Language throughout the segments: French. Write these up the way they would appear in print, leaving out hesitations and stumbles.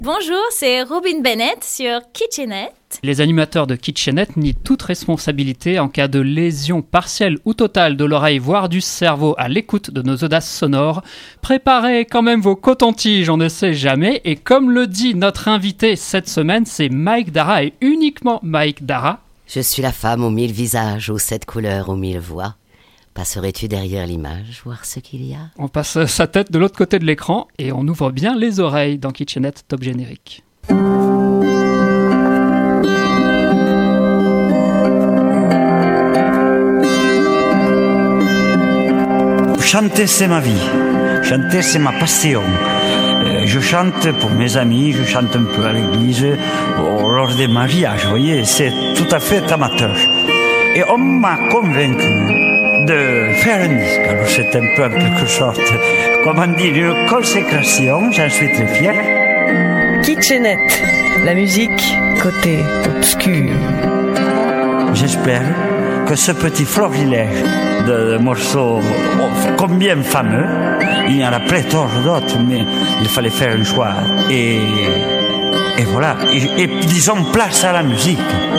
Bonjour, c'est Robin Bennett sur Kitchenette. Les animateurs de Kitchenette nient toute responsabilité en cas de lésion partielle ou totale de l'oreille, voire du cerveau à l'écoute de nos audaces sonores. Préparez quand même vos cotons-tiges, on ne sait jamais. Et comme le dit notre invité cette semaine, c'est Mike Dara et uniquement Mike Dara. Je suis la femme aux 1000 visages, aux 7 couleurs, aux 1000 voix. Passerais-tu derrière l'image, voir ce qu'il y a ? On passe sa tête de l'autre côté de l'écran et on ouvre bien les oreilles dans Kitchenette Top Générique. Chanter, c'est ma vie. Chanter, c'est ma passion. Je chante pour mes amis, je chante un peu à l'église, lors des mariages, vous voyez, c'est tout à fait amateur. Et on m'a convaincu de faire un disque. Alors c'est un peu en quelque sorte, comment dire, une consécration, j'en suis très fier. Kitchenette, la musique côté obscur. J'espère que ce petit florilège de morceaux combien fameux, il y en a pléthore d'autres, mais il fallait faire un choix. Et voilà, et disons place à la musique.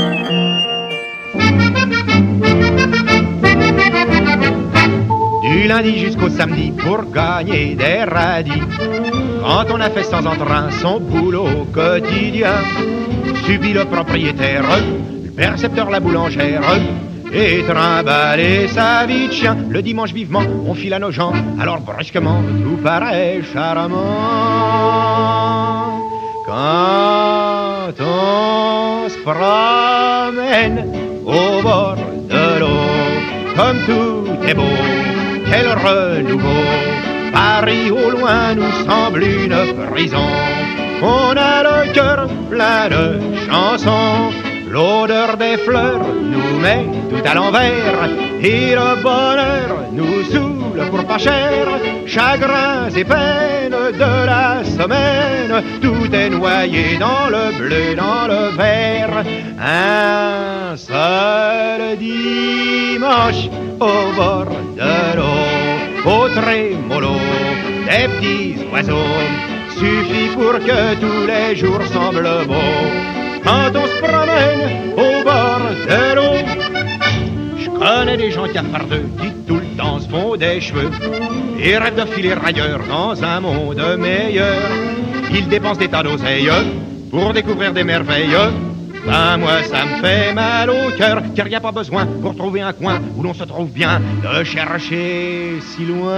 Du lundi jusqu'au samedi pour gagner des radis. Quand on a fait sans entrain son boulot quotidien, subit le propriétaire, le percepteur, la boulangère, et trimballer sa vie de chien. Le dimanche vivement, on file à nos gens, alors brusquement tout paraît charmant. Quand on se promène au bord de l'eau, comme tout est beau, quel renouveau. Paris au loin nous semble une prison. On a le cœur plein de chansons. L'odeur des fleurs nous met tout à l'envers. Et le bonheur nous saoule pour pas cher. Chagrins et peines de la semaine, tout est noyé dans le bleu, dans le vert. Un seul dimanche au bord de l'eau, au trémolo des petits oiseaux, suffit pour que tous les jours semblent beaux. Quand on se promène au bord de l'eau, je connais des gens cafardeux qui tout le temps se font des cheveux et rêvent de filer ailleurs dans un monde meilleur. Ils dépensent des tas d'oseilles pour découvrir des merveilles. Ben moi ça me fait mal au cœur, car y a pas besoin pour trouver un coin où l'on se trouve bien de chercher si loin.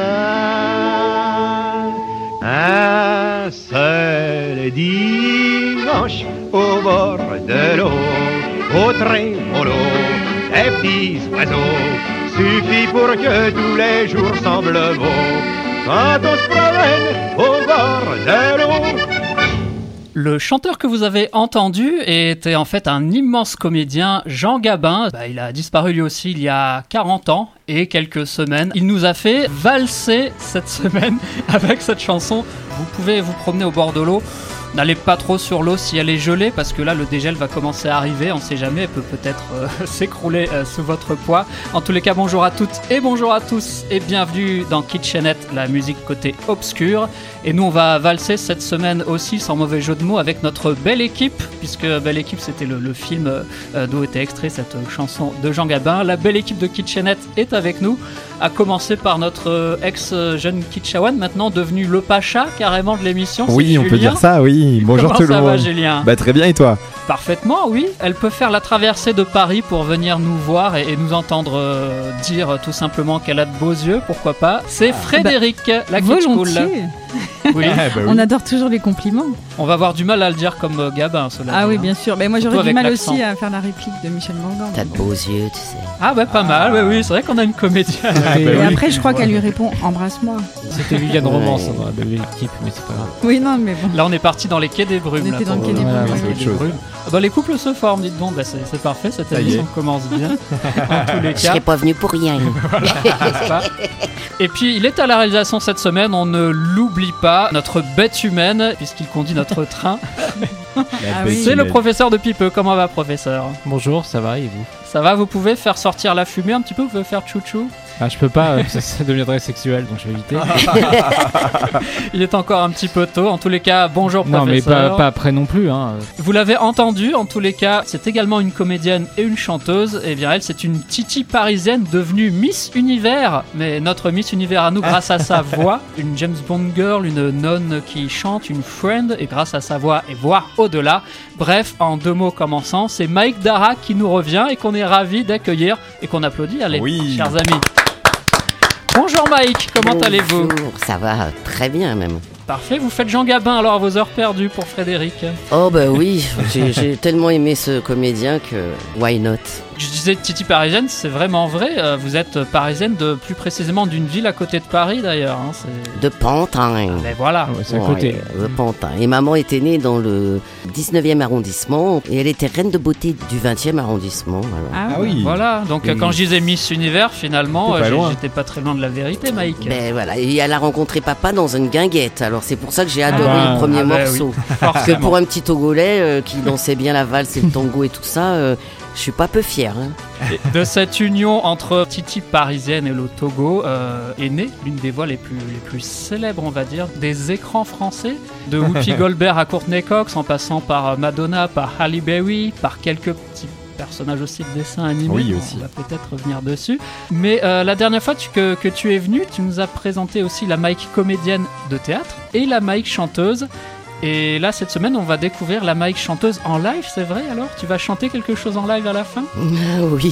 Un seul dimanche au bord de l'eau, au trémolo des petits oiseaux, suffit pour que tous les jours semblent beaux. Quand on se promène au bord de l'eau. Le chanteur que vous avez entendu était en fait un immense comédien, Jean Gabin. Il a disparu lui aussi il y a 40 ans et quelques semaines. Il nous a fait valser cette semaine avec cette chanson. Vous pouvez vous promener au bord de l'eau. N'allez pas trop sur l'eau si elle est gelée, parce que là le dégel va commencer à arriver, on sait jamais, elle peut peut-être s'écrouler sous votre poids. En tous les cas, bonjour à toutes et bonjour à tous et bienvenue dans Kitchenette, la musique côté obscur. Et nous on va valser cette semaine aussi, sans mauvais jeu de mots, avec notre Belle Équipe, puisque Belle Équipe c'était le film d'où était extrait cette chanson de Jean Gabin. La Belle Équipe de Kitchenette est avec nous, à commencer par notre ex-jeune Kitchawan, maintenant devenu le Pacha carrément de l'émission. Oui, on peut dire ça, oui. Bonjour Comment tout le monde. Comment ça va, Julien ? Très bien, et toi ? Parfaitement, oui. Elle peut faire la traversée de Paris pour venir nous voir et nous entendre dire tout simplement qu'elle a de beaux yeux, pourquoi pas. C'est Frédéric, la Kitschkool. Oui. On adore toujours les compliments. On va avoir du mal à le dire comme Gabin, cela. Ah oui, bien sûr. Mais moi, surtout j'aurais du mal l'accent. aussi à faire la réplique de Michel Morgan. T'as de beaux yeux, tu sais. Ah pas mal, oui, c'est vrai qu'on a une comédienne. Et après, je crois qu'elle lui répond « Embrasse-moi ». C'était Liliane Romance dans la Belle Équipe, mais c'est pas grave. Oui, non, mais bon. Là, on est parti dans les quais des brumes. On était dans le quai des brumes. c'est autre chose. Les couples se forment, dites donc. C'est parfait, cette émission commence bien. En tous les Je cas. serais pas venu pour rien. N'est-ce pas ? Et puis, il est à la réalisation cette semaine, on ne l'oublie pas, notre bête humaine, puisqu'il conduit notre train. C'est le professeur de Pipeux. Comment va, professeur ? Bonjour, ça va et vous ? Ça va, vous pouvez faire sortir la fumée un petit peu, vous pouvez faire chouchou ? Ah, je peux pas, ça deviendrait sexuel, donc je vais éviter. Il est encore un petit peu tôt. En tous les cas, bonjour Non, mais professeur. pas après non plus. Hein. Vous l'avez entendu, en tous les cas, c'est également une comédienne et une chanteuse. Et bien elle, c'est une Titi parisienne devenue Miss Univers. Mais notre Miss Univers à nous grâce à sa voix. Une James Bond girl, une nonne qui chante, une friend. Et grâce à sa voix et voir au-delà. Bref, en 2 mots commençant, c'est Mike Dara qui nous revient et qu'on est ravis d'accueillir et qu'on applaudit. Allez, chers amis. Bonjour Mike, comment allez-vous ? Ça va très bien même. Parfait, vous faites Jean Gabin alors à vos heures perdues pour Frédéric. Oh bah oui, j'ai tellement aimé ce comédien que why not. Je disais Titi parisienne, c'est vraiment vrai. Vous êtes parisienne de plus précisément d'une ville à côté de Paris d'ailleurs. Hein, de Pantin. Mais voilà. Ouais, c'est à côté. De Pantin. Et maman était née dans le 19e arrondissement et elle était reine de beauté du 20e arrondissement. Ah oui. Voilà, donc quand je disais Miss Univers, finalement, j'étais pas très loin de la vérité, Mike. Ben voilà, et elle a rencontré papa dans une guinguette. Alors c'est pour ça que j'ai adoré le premier morceau. Oui. Parce que pour un petit Togolais qui dansait bien la valse et le tango et tout ça, je suis pas peu fier. Hein. De cette union entre Titi parisienne et le Togo est née l'une des voix les plus célèbres, on va dire, des écrans français, de Whoopi Goldberg à Courtney Cox, en passant par Madonna, par Halle Berry, par quelques petits personnages aussi de dessins animés. Oui, aussi. On va peut-être revenir dessus. Mais la dernière fois que tu es venu, tu nous as présenté aussi la Mike comédienne de théâtre et la Mike chanteuse. Et là, cette semaine, on va découvrir la Mike chanteuse en live, c'est vrai alors ? Tu vas chanter quelque chose en live à la fin ? Oui.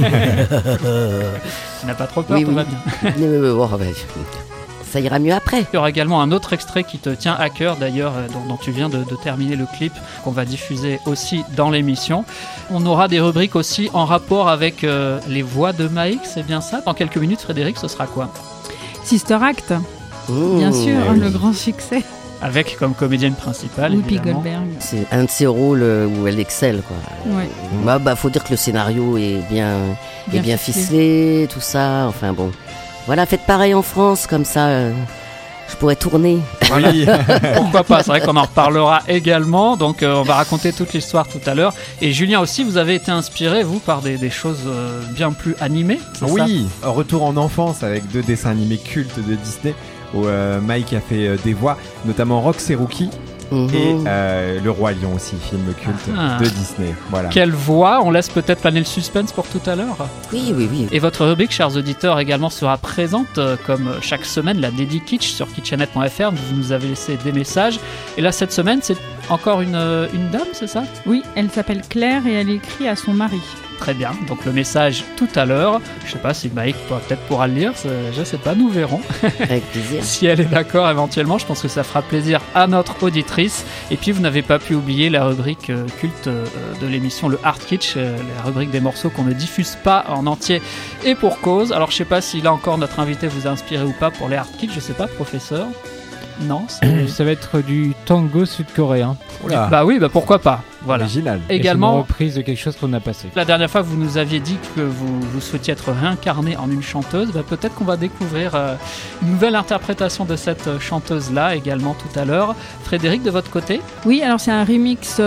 Tu n'as pas trop peur, tout va bien. Ça ira mieux après. Il y aura également un autre extrait qui te tient à cœur d'ailleurs, dont tu viens de terminer le clip, qu'on va diffuser aussi dans l'émission. On aura des rubriques aussi en rapport avec les voix de Mike, c'est bien ça ? Dans quelques minutes, Frédéric, ce sera quoi ? Sister Act, bien sûr, le grand succès. Avec comme comédienne principale, Whoopi évidemment. Goldberg. C'est un de ses rôles où elle excelle, quoi. Ouais. Bah, faut dire que le scénario est bien ficelé, tout ça. Enfin bon, voilà, faites pareil en France, comme ça, je pourrais tourner. Voilà. Pourquoi pas ? C'est vrai qu'on en reparlera également. Donc, on va raconter toute l'histoire tout à l'heure. Et Julien aussi, vous avez été inspiré, vous, par des choses bien plus animées. Oui, retour en enfance avec 2 dessins animés cultes de Disney. Où Mike a fait des voix, notamment Rox et Rookie, et Le Roi Lion aussi, film culte de Disney. Voilà. Quelle voix ? On laisse peut-être planer le suspense pour tout à l'heure. Oui. Et votre rubrique, chers auditeurs, également sera présente, comme chaque semaine, la Dédi Kitsch sur kitchenet.fr. Vous nous avez laissé des messages. Et là, cette semaine, c'est encore une dame, c'est ça ? Oui, elle s'appelle Claire et elle écrit à son mari. Très bien, donc le message tout à l'heure. Je sais pas si Mike pourra le lire, je sais pas, nous verrons. Avec plaisir. Si elle est d'accord éventuellement, je pense que ça fera plaisir à notre auditrice. Et puis vous n'avez pas pu oublier la rubrique culte de l'émission, le Art Kitsch, la rubrique des morceaux qu'on ne diffuse pas en entier et pour cause. Alors je sais pas si là encore notre invité vous a inspiré ou pas pour les Art Kitsch, je sais pas, professeur. Non, ça va être du tango sud-coréen. Oula. Bah oui, pourquoi pas. Voilà. Original. Également, une reprise de quelque chose qu'on a passé. La dernière fois, vous nous aviez dit que vous souhaitiez être réincarné en une chanteuse. Peut-être qu'on va découvrir une nouvelle interprétation de cette chanteuse-là également tout à l'heure. Frédéric, de votre côté ? Oui, alors c'est un remix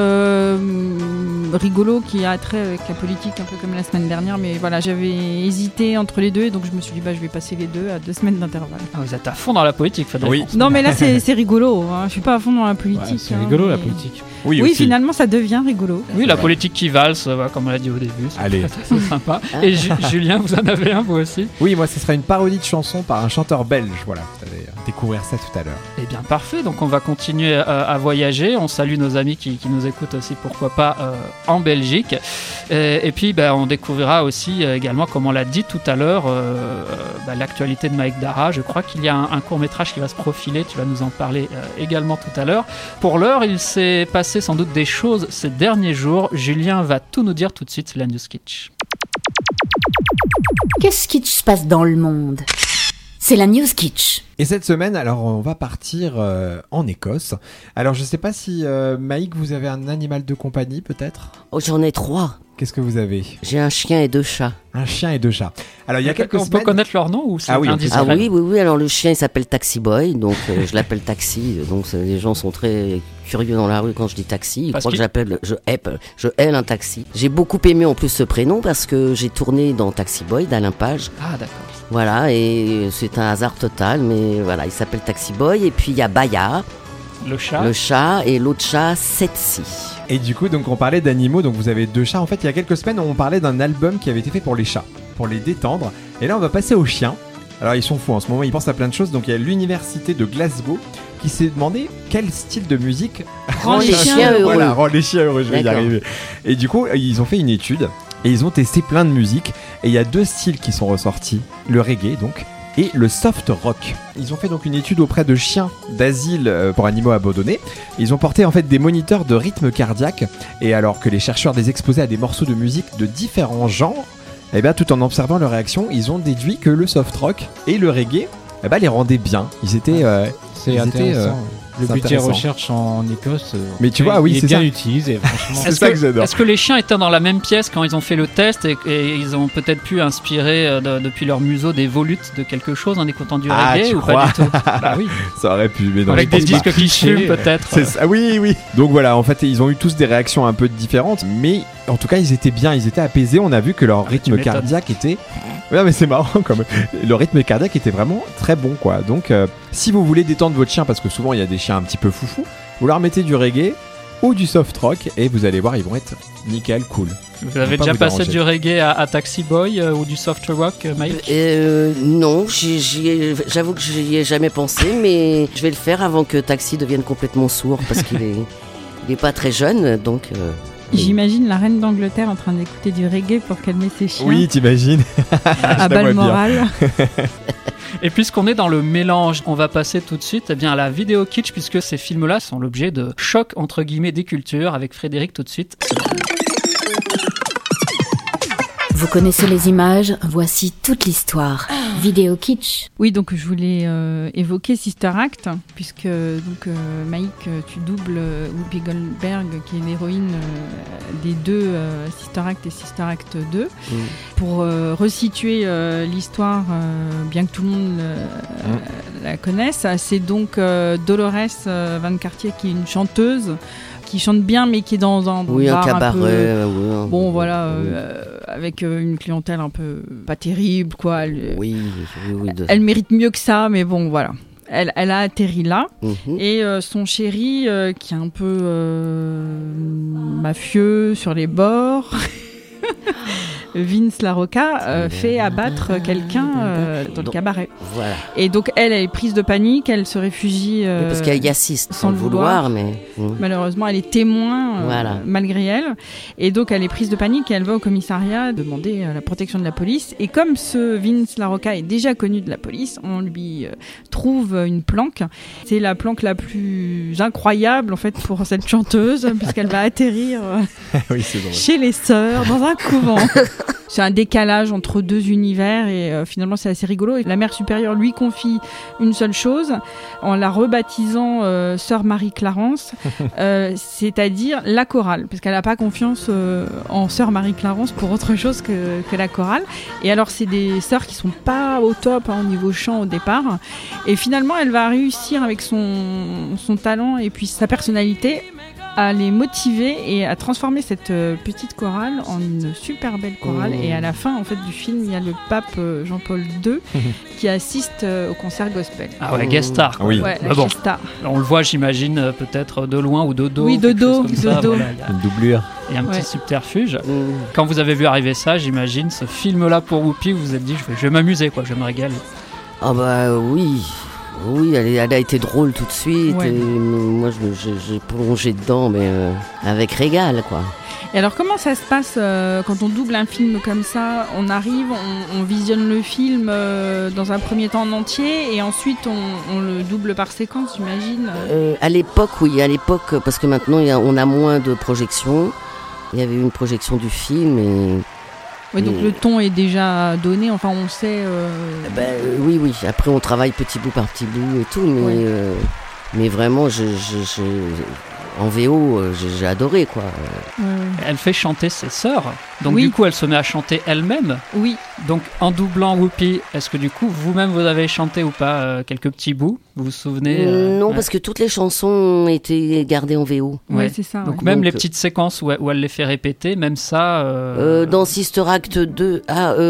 rigolo qui a trait avec la politique, un peu comme la semaine dernière. Mais voilà, j'avais hésité entre les deux, donc je me suis dit, je vais passer les deux à 2 semaines d'intervalle. Ah, vous êtes à fond dans la politique, Frédéric. Oui. Non, mais là, c'est rigolo. Hein. Je suis pas à fond dans la politique. Ouais, c'est rigolo, la politique. Oui, finalement, ça devient rigolo. Oui, la politique qui valse, comme on l'a dit au début. Allez. C'est sympa. Et Julien, vous en avez un, vous aussi ? Oui, moi, ce sera une parodie de chanson par un chanteur belge. Voilà, vous allez découvrir ça tout à l'heure. Eh bien, parfait. Donc, on va continuer à voyager. On salue nos amis qui nous écoutent aussi, pourquoi pas, en Belgique. Et puis, on découvrira aussi également, comme on l'a dit tout à l'heure, l'actualité de Mike Dara. Je crois qu'il y a un court-métrage qui va se profiler. Tu vas nous en parler également tout à l'heure. Pour l'heure, il s'est passé sans doute des choses ces derniers jours. Julien va tout nous dire tout de suite, c'est la News Kitsch. Qu'est-ce qui se passe dans le monde ? C'est la News Kitsch. Et cette semaine, alors on va partir en Écosse. Alors je sais pas si Mike, vous avez un animal de compagnie peut-être ? Oh, j'en ai 3. Qu'est-ce que vous avez ? J'ai un chien et 2 chats. Un chien et 2 chats. Alors il y a quelques On semaines... peut connaître leur nom ou c'est indiscret ? Ah oui. Alors le chien il s'appelle Taxi Boy, donc je l'appelle Taxi. Donc les gens sont très curieux dans la rue quand je dis taxi. Ils croient que je hèle un taxi. J'ai beaucoup aimé en plus ce prénom parce que j'ai tourné dans Taxi Boy d'Alain Page. Ah d'accord. Voilà, et c'est un hasard total, mais voilà, il s'appelle Taxi Boy. Et puis il y a Baya, le chat, et l'autre chat, Setsi. Et du coup, donc on parlait d'animaux, donc vous avez 2 chats. En fait, il y a quelques semaines, on parlait d'un album qui avait été fait pour les chats, pour les détendre. Et là, on va passer aux chiens. Alors, ils sont fous en ce moment, ils pensent à plein de choses. Donc, il y a l'université de Glasgow qui s'est demandé quel style de musique rend les chiens heureux. Voilà, rend les chiens heureux, je vais y arriver. Et du coup, ils ont fait une étude et ils ont testé plein de musiques. Et il y a 2 styles qui sont ressortis, le reggae donc, et le soft rock. Ils ont fait donc une étude auprès de chiens d'asile pour animaux abandonnés. Ils ont porté en fait des moniteurs de rythme cardiaque, et alors que les chercheurs les exposaient à des morceaux de musique de différents genres, et bien tout en observant leur réaction, ils ont déduit que le soft rock et le reggae les rendaient bien. Ils étaient c'est intéressant. Le budget recherche en Écosse, mais tu vois, oui, il est bien utilisé. C'est ça que j'adore. Est-ce que les chiens étaient dans la même pièce quand ils ont fait le test et ils ont peut-être pu inspirer depuis leur museau des volutes de quelque chose en écoutant du reggae ou pas du tout? Bah oui. Ça aurait pu, mais non. Avec des disques qui fument peut-être. C'est ça, oui. Donc voilà, en fait, ils ont eu tous des réactions un peu différentes, mais en tout cas, ils étaient bien, ils étaient apaisés. On a vu que leur rythme cardiaque était... Ouais, mais c'est marrant quand même. Le rythme cardiaque était vraiment très bon, quoi. Donc, si vous voulez détendre votre chien, parce que souvent il y a des chiens un petit peu foufou, vous leur mettez du reggae ou du soft rock et vous allez voir, ils vont être nickel, cool. Vous avez déjà passé du reggae à Taxi Boy ou du soft rock, Mike? Non, j'avoue que j'y ai jamais pensé, mais je vais le faire avant que Taxi devienne complètement sourd parce qu'il est pas très jeune, donc... J'imagine la reine d'Angleterre en train d'écouter du reggae pour calmer ses chiens. Oui, t'imagines. À Balmoral. Et puisqu'on est dans le mélange, on va passer tout de suite à la vidéo kitsch, puisque ces films-là sont l'objet de choc entre guillemets des cultures. Avec Frédéric tout de suite. Vous connaissez les images, voici toute l'histoire. Vidéo kitsch. Oui, donc je voulais évoquer Sister Act, puisque Mike, tu doubles Whoopi Goldberg, qui est l'héroïne des 2 Sister Act et Sister Act 2. Pour resituer l'histoire, bien que tout le monde la connaisse, c'est donc Dolores Van Cartier, qui est une chanteuse, qui chante bien mais qui est dans un bar cabaret, un peu, bon voilà, avec une clientèle un peu pas terrible quoi. Elle mérite mieux que ça, mais bon voilà. Elle a atterri là et son chéri qui est un peu mafieux sur les bords Vince LaRocca fait abattre quelqu'un dans le cabaret. Voilà. Et donc elle est prise de panique, elle se réfugie parce qu'elle y assiste sans le vouloir, mais malheureusement elle est témoin malgré elle. Et donc elle est prise de panique et elle va au commissariat demander la protection de la police. Et comme ce Vince LaRocca est déjà connu de la police, on lui trouve une planque. C'est la planque la plus incroyable en fait pour cette chanteuse puisqu'elle va atterrir chez les sœurs dans un couvent. C'est un décalage entre 2 univers et finalement c'est assez rigolo. Et la mère supérieure lui confie une seule chose en la rebaptisant Sœur Marie-Clarence, c'est-à-dire la chorale, parce qu'elle n'a pas confiance en Sœur Marie-Clarence pour autre chose que la chorale. Et alors c'est des sœurs qui sont pas au top au niveau chant au départ. Et finalement elle va réussir avec son talent et puis sa personnalité à les motiver et à transformer cette petite chorale en une super belle chorale. Et à la fin en fait du film, il y a le pape Jean-Paul II qui assiste au concert gospel. Ah ouais, guest star. Oui. Ouais, guest star. On le voit, j'imagine, peut-être de loin ou de dos. Oui, de dos. Voilà, une doublure. Et un petit subterfuge. Quand vous avez vu arriver ça, j'imagine, ce film-là pour Whoopi, vous vous êtes dit, je vais m'amuser, quoi, je vais me régaler. Ah bah oui. Oui, elle a été drôle tout de suite. Ouais. Et moi, j'ai plongé dedans, mais avec régal, quoi. Et alors, comment ça se passe quand on double un film comme ça? On arrive, on visionne le film dans un premier temps en entier, et ensuite on le double par séquence, j'imagine. À l'époque, parce que maintenant on a moins de projections. Il y avait eu une projection du film et... Oui, donc le ton est déjà donné, enfin on sait... Oui, après on travaille petit bout par petit bout et tout, mais vraiment en VO, j'ai adoré, quoi. Elle fait chanter ses sœurs, donc du coup elle se met à chanter elle-même. Oui. Donc en doublant Whoopi, est-ce que du coup vous-même vous avez chanté ou pas quelques petits bouts? Vous vous souvenez Non, parce que toutes les chansons ont été gardées en VO. Ouais, c'est ça. Donc même les petites séquences où elle les fait répéter, même ça... Dans Sister Act 2,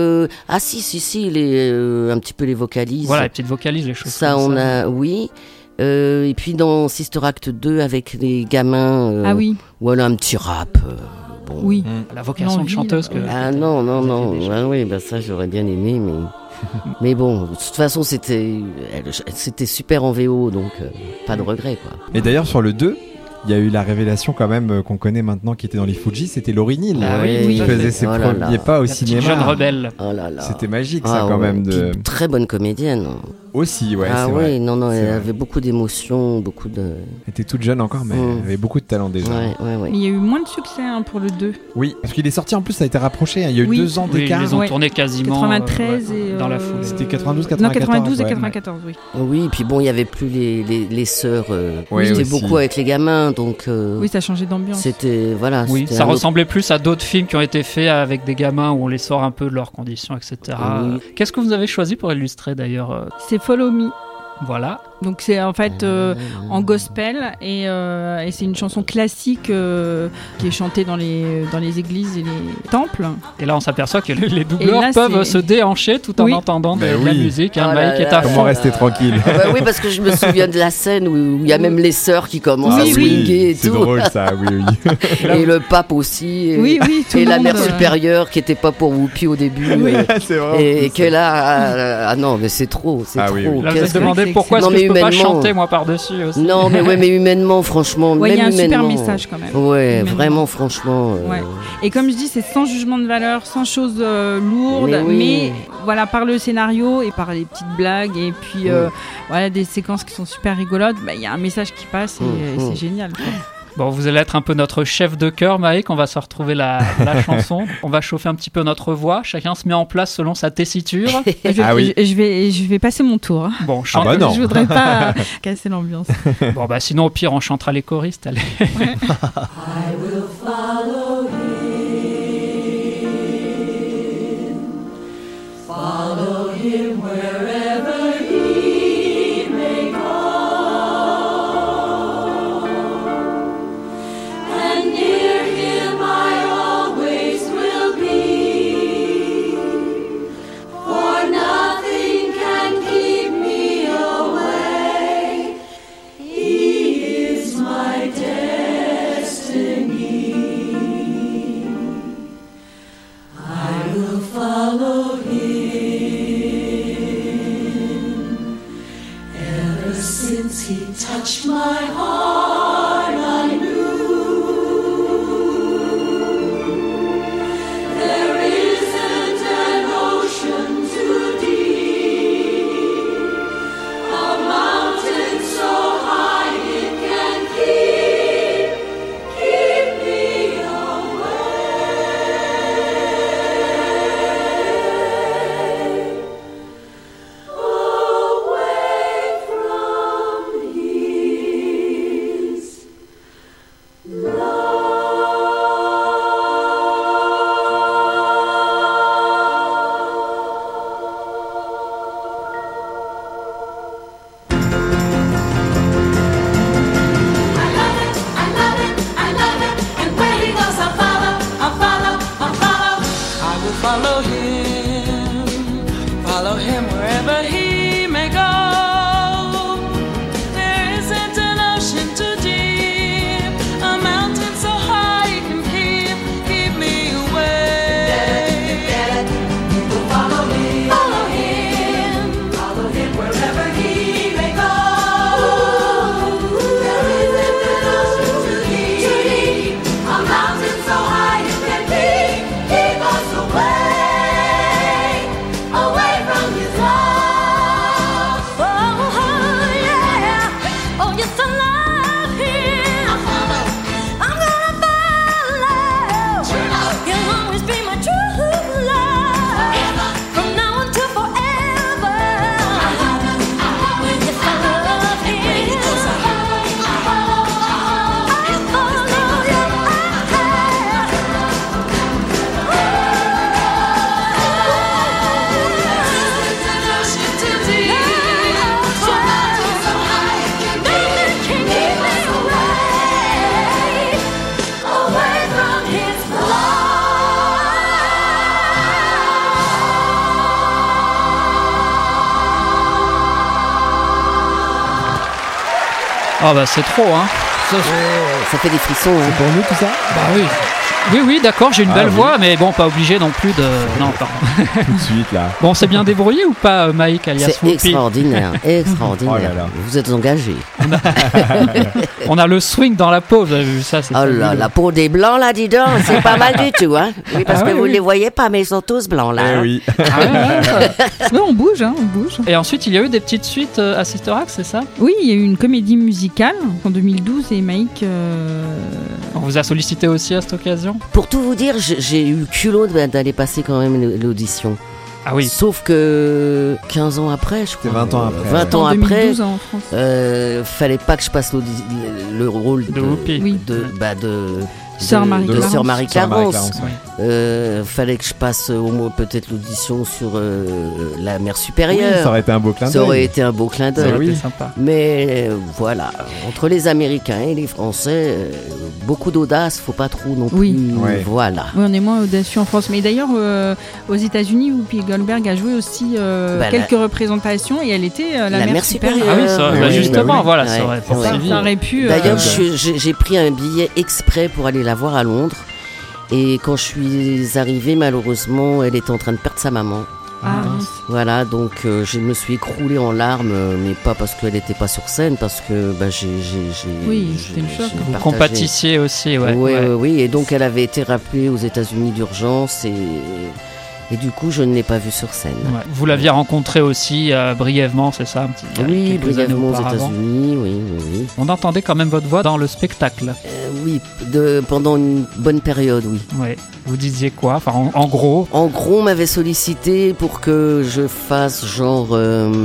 si, un petit peu les vocalises. Voilà, les petites vocalises, les choses ça, comme on a, oui. Et puis dans Sister Act 2, avec les gamins, où elle a un petit rap. Bon. Oui. La vocation de chanteuse que... Ah non. Oui, ça j'aurais bien aimé, mais... mais bon, de toute façon, c'était super en VO, donc pas de regret, quoi. Et d'ailleurs, sur le 2, il y a eu la révélation quand même qu'on connaît maintenant qui était dans les Fuji, c'était Laurie Neal qui faisait ses premiers pas au cinéma. Jeune rebelle. C'était magique ça quand même. Une très bonne comédienne. Aussi, ouais. Ah c'est oui, vrai. non, C'est elle vrai. avait beaucoup d'émotions, beaucoup de... Elle était toute jeune encore, mais elle avait beaucoup de talent déjà. Ouais. Il y a eu moins de succès pour le 2. Oui, parce qu'il est sorti en plus, ça a été rapproché. Il y a eu 2 ans d'écart. Ils ont tourné quasiment 93 et dans la foulée. C'était 92, 94. Non, 92 et 94, oui. Oui, et puis bon, il n'y avait plus les sœurs. Oui, c'était aussi. beaucoup avec les gamins, donc... Oui, ça a changé d'ambiance. C'était... Voilà. Oui, c'était ça un autre- ressemblait plus à d'autres films qui ont été faits avec des gamins où on les sort un peu de leurs conditions, etc. Oui. Qu'est-ce que vous avez choisi pour illustrer d'ailleurs C'est Follow Me. Voilà. Donc c'est en fait en gospel et c'est une chanson classique qui est chantée dans les églises et les temples. Et là on s'aperçoit que les doubleurs là, peuvent c'est- se déhancher tout en entendant de la musique. Oh Mike est à fond. Comment rester tranquille? Oui, parce que je me souviens de la scène où il y a même les sœurs qui commencent à Oui, swinguer et c'est tout. drôle ça, oui. Et le pape aussi. Et, Oui, tout et le la monde, mère supérieure qui était pas pour Whoopi au début. C'est vrai. Et que là, ah non, mais c'est trop, c'est Ah trop. oui, oui. Là vous Qu'est-ce êtes que- demandé pourquoi est-ce Non, que je mais peux pas humainement. chanter moi par-dessus aussi. Non, mais humainement, franchement, Ouais, il y a même un super humainement. message quand même. Ouais, Humainement. vraiment, franchement. Ouais. Et comme je dis, c'est sans jugement de valeur, sans choses lourdes, Mais oui. mais voilà, par le scénario et par les petites blagues et puis voilà, des séquences qui sont super rigolotes, il y a un message qui passe et c'est génial, quoi. Bon, vous allez être un peu notre chef de chœur, Mike. On va se retrouver la chanson. On va chauffer un petit peu notre voix. Chacun se met en place selon sa tessiture. Je vais passer mon tour. Bon, chante. bah non. Je voudrais pas casser l'ambiance. Bon, bah sinon, au pire, on chantera les choristes. Allez. I will follow him wherever he may go, and near him I always will be, for nothing can keep me away. He is my destiny. I will follow him. Ever since he touched my heart, I knew there isn't an ocean too deep, a mountain so high it can keep me away from his Follow him wherever he may go. There isn't an ocean too deep, a mountain Oh bah c'est trop, hein. Ça fait des frissons. Hein. C'est pour nous tout ça? Bah oui. Oui, d'accord, j'ai une belle voix, mais bon, pas obligé non plus de... Non, pardon. Tout de suite, là. Bon, c'est bien débrouillé ou pas, Mike, alias C'est Whoopi? extraordinaire, extraordinaire. Oh là là. Vous êtes engagé. On a le swing dans la peau, vous avez vu ça? C'est Oh là, la peau des blancs, là, dis donc, c'est pas mal du tout, hein. Oui, parce que vous les voyez pas, mais ils sont tous blancs, là. Eh hein. oui. Ouais, on bouge, hein, on bouge. Et ensuite, il y a eu des petites suites à Sister Act, c'est ça? Oui, il y a eu une comédie musicale en 2012 et Mike... On vous a sollicité aussi à cette occasion? Pour tout vous dire, j'ai eu culot d'aller passer quand même l'audition. Ah oui. Sauf que 15 ans après, je crois. C'est 20 ans après. 20 ans en après, 2012 en France. fallait pas que je passe le rôle De Whoopi. Oui. de Sœur Marie-Clarence. Sœur Marie-Clarence. Sœur Marie-Clarence, Fallait que je passe au moins peut-être l'audition sur la mer Oui, supérieure. ça aurait été un beau clin d'œil. Ça aurait été un beau clin d'œil. Ça aurait été oui. sympa. Mais voilà, entre les Américains et les Français, beaucoup d'audace, faut pas trop non plus. Oui. Ouais. Voilà. Oui, on est moins audacieux en France. Mais d'ailleurs, aux États-Unis, Whoopi Goldberg a joué aussi quelques représentations et elle était la mère supérieure. Ah oui, ça, Oui, bah oui, justement, bah oui. voilà, Ouais, ça aurait ouais. poursuivi. Ça aurait pu. D'ailleurs, j'ai pris un billet exprès pour aller la voir à Londres. Et quand je suis arrivée, malheureusement, elle était en train de perdre sa maman. mince. Voilà, donc je me suis écroulée en larmes, mais pas parce qu'elle n'était pas sur scène, parce que Oui, c'était une choc. Vous compatissiez aussi, ouais. Oui, et donc elle avait été rappelée aux États-Unis d'urgence et du coup je ne l'ai pas vue sur scène. Ouais. Vous l'aviez rencontré aussi brièvement, c'est ça, un petit peu? Oui, quelques années brièvement aux auparavant. États-Unis, oui. On entendait quand même votre voix dans le spectacle. Oui, pendant une bonne période, oui. Ouais. Vous disiez quoi? Enfin, en gros. En gros, on m'avait sollicité pour que je fasse genre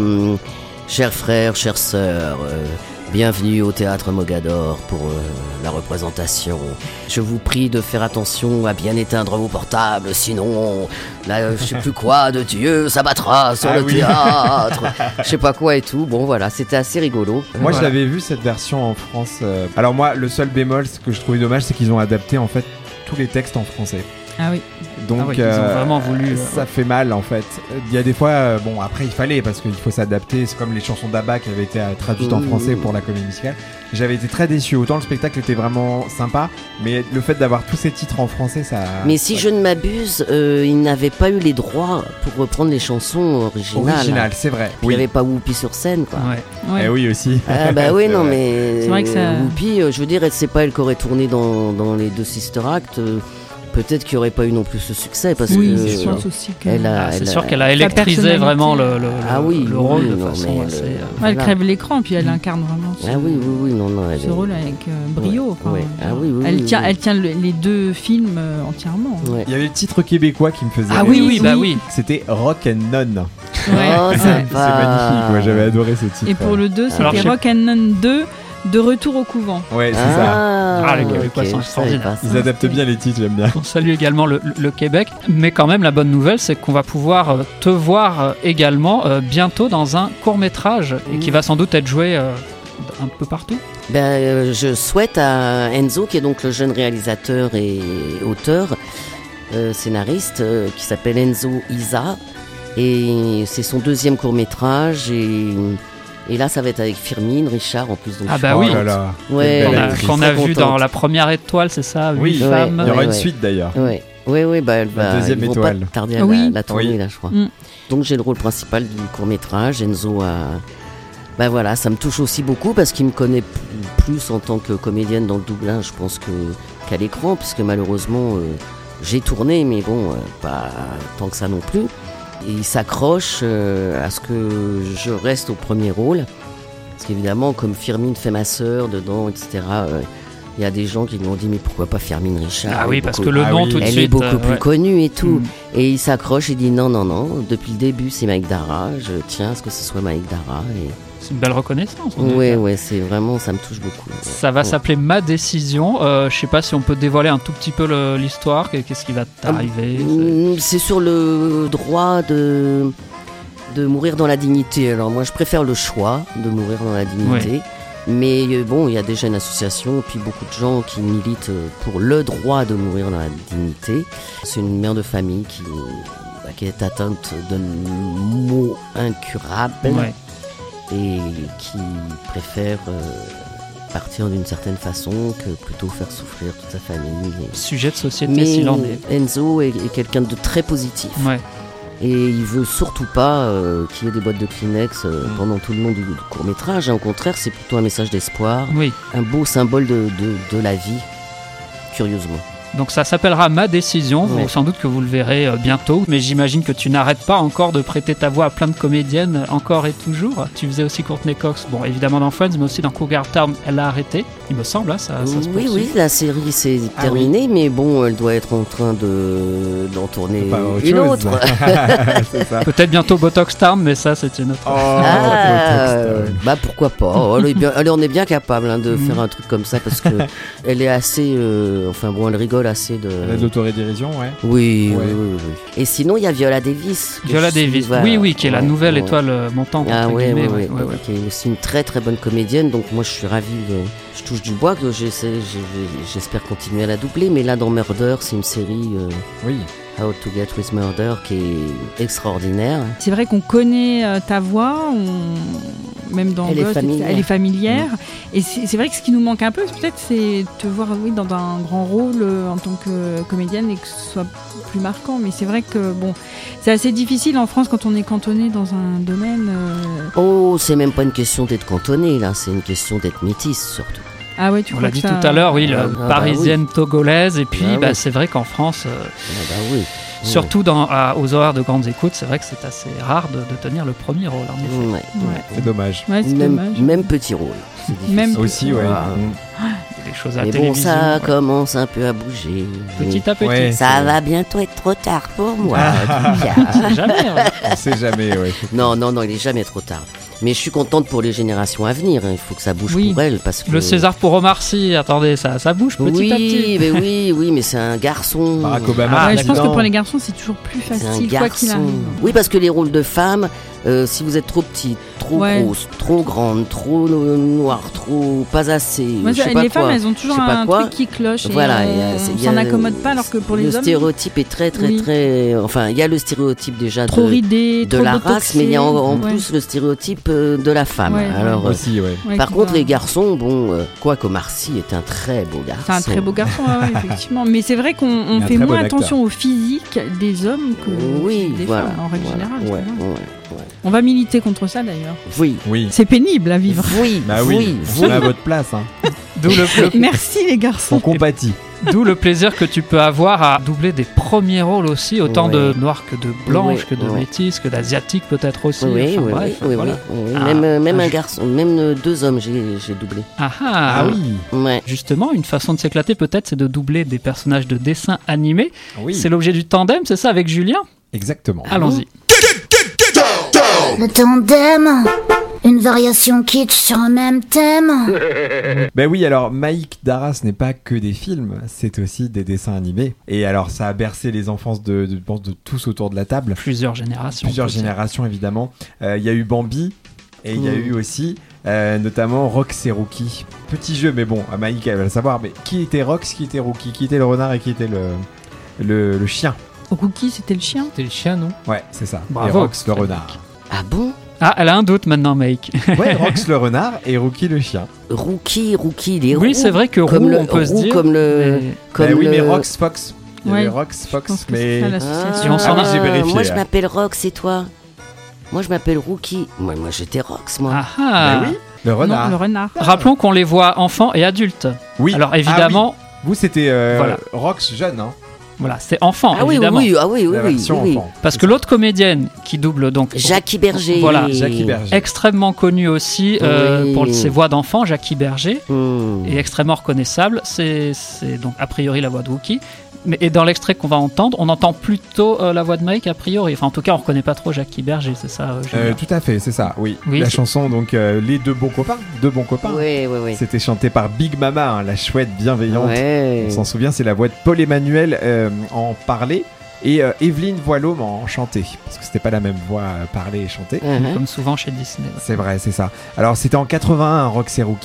chers frères, chères sœurs, bienvenue au théâtre Mogador pour la représentation. Je vous prie de faire attention à bien éteindre vos portables, sinon là, je sais plus quoi de Dieu s'abattra sur le théâtre. Je sais pas quoi et tout. Bon voilà, c'était assez rigolo. Moi, je l'avais vu cette version en France. Alors moi, le seul bémol, ce que je trouvais dommage, c'est qu'ils ont adapté en fait tous les textes en français. Ah oui. Donc ils ont vraiment voulu. ça fait mal en fait. Il y a des fois, bon après il fallait parce qu'il faut s'adapter. C'est comme les chansons d'Abba qui avaient été traduites en français pour la comédie musicale. J'avais été très déçu. Autant le spectacle était vraiment sympa, mais le fait d'avoir tous ces titres en français, ça. Mais si je ne m'abuse, ils n'avaient pas eu les droits pour reprendre les chansons originales. C'est vrai. Il n'y avait pas Whoopi sur scène, quoi. Ouais. Eh oui aussi. Ah bah oui, non mais C'est vrai que ça- Whoopi, je veux dire, c'est pas elle qui aurait tourné dans les deux Sister Act. Peut-être qu'il n'y aurait pas eu non plus ce succès parce Oui, que je pense aussi que... C'est sûr qu'elle a électrisé personnalité. vraiment le rôle oui, de non, façon mais assez. Elle voilà. crève l'écran, puis elle incarne vraiment non, elle ce est- rôle avec brio. Enfin, ouais. Ah oui, oui, elle oui, tient, oui. elle tient les deux films entièrement. Ouais. Il y avait le titre québécois qui me faisait. Ah rire. oui, bah oui. C'était Rock and None. Oh, C'est magnifique. Moi, j'avais adoré ce titre. Et pour le 2, Alors, c'était je- Rock and None 2, de retour au couvent. Ouais, c'est ça. Ah, les Québécois sont je savais extraordinaires. pas ça. Ils adaptent bien les titres, j'aime bien. On salue également le Québec, mais quand même la bonne nouvelle c'est qu'on va pouvoir te voir également bientôt dans un court-métrage et qui va sans doute être joué un peu partout. Je souhaite à Enzo, qui est donc le jeune réalisateur et auteur, scénariste, qui s'appelle Enzo Isa, et c'est son deuxième court-métrage, et là ça va être avec Firmin, Richard en plus. Donc Ah je bah suis oui. Oh là contente. là. Ouais, Quelle belle ouais, actrice. Qu'on a très vu contente. dans La Première Étoile, c'est ça, 8 Oui, femmes. Il y aura une ouais. suite d'ailleurs. Oui, bah elle va. deuxième ils vont étoile. pas tarder à Oui. la tourner Oui. là, je crois. Mm. Donc j'ai le rôle principal du court métrage. Enzo a. Bah voilà, ça me touche aussi beaucoup parce qu'il me connaît plus en tant que comédienne dans le doublage, je pense qu'à l'écran, puisque malheureusement j'ai tourné, mais bon, pas tant que ça non plus. Et il s'accroche à ce que je reste au premier rôle, parce qu'évidemment, comme Firmin fait ma sœur dedans, etc. Il y a des gens qui lui ont dit mais pourquoi pas Firmin Richard? Ah Elle oui, est parce beaucoup- que le nom oui. tout de elle suite. est beaucoup plus ouais. connue et tout. Mm. Et il s'accroche et dit non, depuis le début c'est Mike Dara, je tiens à ce que ce soit Mike Dara. Et... C'est une belle reconnaissance. en Ouais, tout cas. ouais, c'est vraiment, ça me touche beaucoup. Ça va Ouais. s'appeler Ma Décision. Je sais pas si on peut dévoiler un tout petit peu l'histoire. Qu'est-ce qui va t'arriver? C'est sur le droit de mourir dans la dignité. Alors moi je préfère le choix de mourir dans la dignité. Mais bon, il y a déjà une association, puis beaucoup de gens qui militent pour le droit de mourir dans la dignité. C'est une mère de famille qui est atteinte d'un mot incurable Ouais. et qui préfère partir d'une certaine façon que plutôt faire souffrir toute sa famille. Sujet de société Mais s'il en est. Enzo est quelqu'un de très positif. Ouais. Et il veut surtout pas qu'il y ait des boîtes de Kleenex pendant tout le long du court-métrage. Au contraire, c'est plutôt un message d'espoir. Oui. Un beau symbole de la vie, curieusement. Donc ça s'appellera Ma Décision, sans doute que vous le verrez bientôt, mais j'imagine que tu n'arrêtes pas encore de prêter ta voix à plein de comédiennes, encore et toujours. Tu faisais aussi Courtney Cox, bon évidemment dans Friends, mais aussi dans Cougar Town, elle a arrêté, il me semble, hein, ça se poursuit. Oui, la série s'est terminée, mais bon, elle doit être en train d'en tourner une autre. C'est ça. Peut-être bientôt Botox Town, mais ça c'est une autre... Bah pourquoi pas, elle en est bien capable de faire un truc comme ça, parce que elle est assez... elle rigole assez de... L'autorédérision, ouais. Oui. Et sinon, il y a Viola Davis. Qui est la nouvelle étoile montante. Qui est aussi une très très bonne comédienne. Donc moi, je suis ravi. Je touche du bois que j'espère continuer à la doubler. Mais là, dans Murder, c'est une série... How to Get with Murder, qui est extraordinaire. C'est vrai qu'on connaît ta voix, même dans elle est familière. Et c'est vrai que ce qui nous manque un peu, peut-être, c'est te voir dans un grand rôle en tant que comédienne et que ce soit plus marquant. Mais c'est vrai que c'est assez difficile en France quand on est cantonné dans un domaine. C'est même pas une question d'être cantonné, là, c'est une question d'être métisse surtout. Ah ouais, on l'a dit tout à l'heure, parisienne togolaise, et puis c'est vrai qu'en France, surtout aux horaires de grandes écoutes, c'est vrai que c'est assez rare de tenir le premier rôle, en effet. C'est dommage. Même petit rôle. Même aussi, des choses à mais télévision. Ça commence un peu à bouger. Petit à petit. Ça va bientôt être trop tard pour moi. On sait jamais. On sait jamais, Non, il est jamais trop tard. Mais je suis contente pour les générations à venir. Il faut que ça bouge pour elles. Parce que... Le César pour Omar Sy, attendez, ça bouge petit à petit. Oui, mais c'est un garçon. Barack Obama. Je pense que pour les garçons, c'est toujours plus facile, quoi qu'il arrive. Oui, parce que les rôles de femmes, si vous êtes trop petite, trop grosse, trop grande, trop noire, trop pas assez. Les femmes, elles ont toujours un truc qui cloche. Voilà, on s'en accommode pas, alors que pour les hommes. Le stéréotype est très. Enfin, il y a le stéréotype déjà de la race, mais il y a en plus le stéréotype de la femme. Alors, aussi, par contre, les garçons, quoique Omar Sy est un très beau garçon. C'est un très beau garçon, effectivement. Mais c'est vrai qu'on fait moins attention au physique des hommes que des femmes, en règle générale. On va militer contre ça d'ailleurs. Oui. C'est pénible à vivre. Vous à votre place. D'où Merci les garçons. On compatit. D'où le plaisir que tu peux avoir à doubler des premiers rôles aussi, autant de noirs que de blanches, que de métis, que d'asiatiques peut-être aussi. Même un garçon, même 2 hommes j'ai doublé. Ah oui. Justement, une façon de s'éclater peut-être, c'est de doubler des personnages de dessins animés. C'est l'objet du tandem, c'est ça, avec Julien ? Exactement. Allons-y. Le tandem, une variation kitsch sur un même thème. Ben oui, alors Mike Darras n'est pas que des films, c'est aussi des dessins animés. Et alors ça a bercé les enfances de tous autour de la table. Plusieurs générations. Plusieurs générations évidemment. Il y a eu Bambi et il y a eu aussi notamment Rox et Rookie. Petit jeu, mais bon, Mike elle va le savoir. Mais qui était Rox, qui était Rookie, qui était le renard et qui était le chien? Rookie, c'était le chien. C'était le chien, non? Ouais, c'est ça. Bravo. Et Rox le renard. Ah bon? Ah, elle a un doute maintenant, Mike. Ouais, Rox le renard et Rookie le chien. Rookie, les roux. Oui, c'est vrai que roux, on peut se dire. Mais Rox Fox. Il y avait Rox Fox, mais... j'ai vérifié. Moi, je m'appelle Rox et toi? Moi, je m'appelle Rookie. Moi, j'étais Rox, moi. Ah. Ben oui, le renard. Non, le renard. Rappelons qu'on les voit enfants et adultes. Oui. Alors, évidemment... Vous, c'était Rox jeune, hein? Voilà, c'est enfant, évidemment. Oui. Parce que l'autre comédienne qui double donc Jackie Berger. Voilà, extrêmement connue aussi pour ses voix d'enfant, Jackie Berger, et extrêmement reconnaissable. C'est donc a priori la voix de Wookie. Et dans l'extrait qu'on va entendre, on entend plutôt la voix de Mike a priori. Enfin, en tout cas, on reconnaît pas trop Jackie Berger, c'est ça. Tout à fait, c'est ça. Oui. La chanson donc les deux bons copains. Oui. C'était chanté par Big Mama, la chouette bienveillante. Ouais. On s'en souvient, c'est la voix de Paul Emmanuel en parler et Evelyne Voilôme en chanter, parce que c'était pas la même voix parler et chanter. Comme souvent chez Disney. C'est vrai, c'est ça. Alors c'était en 81 Rox et Rookie.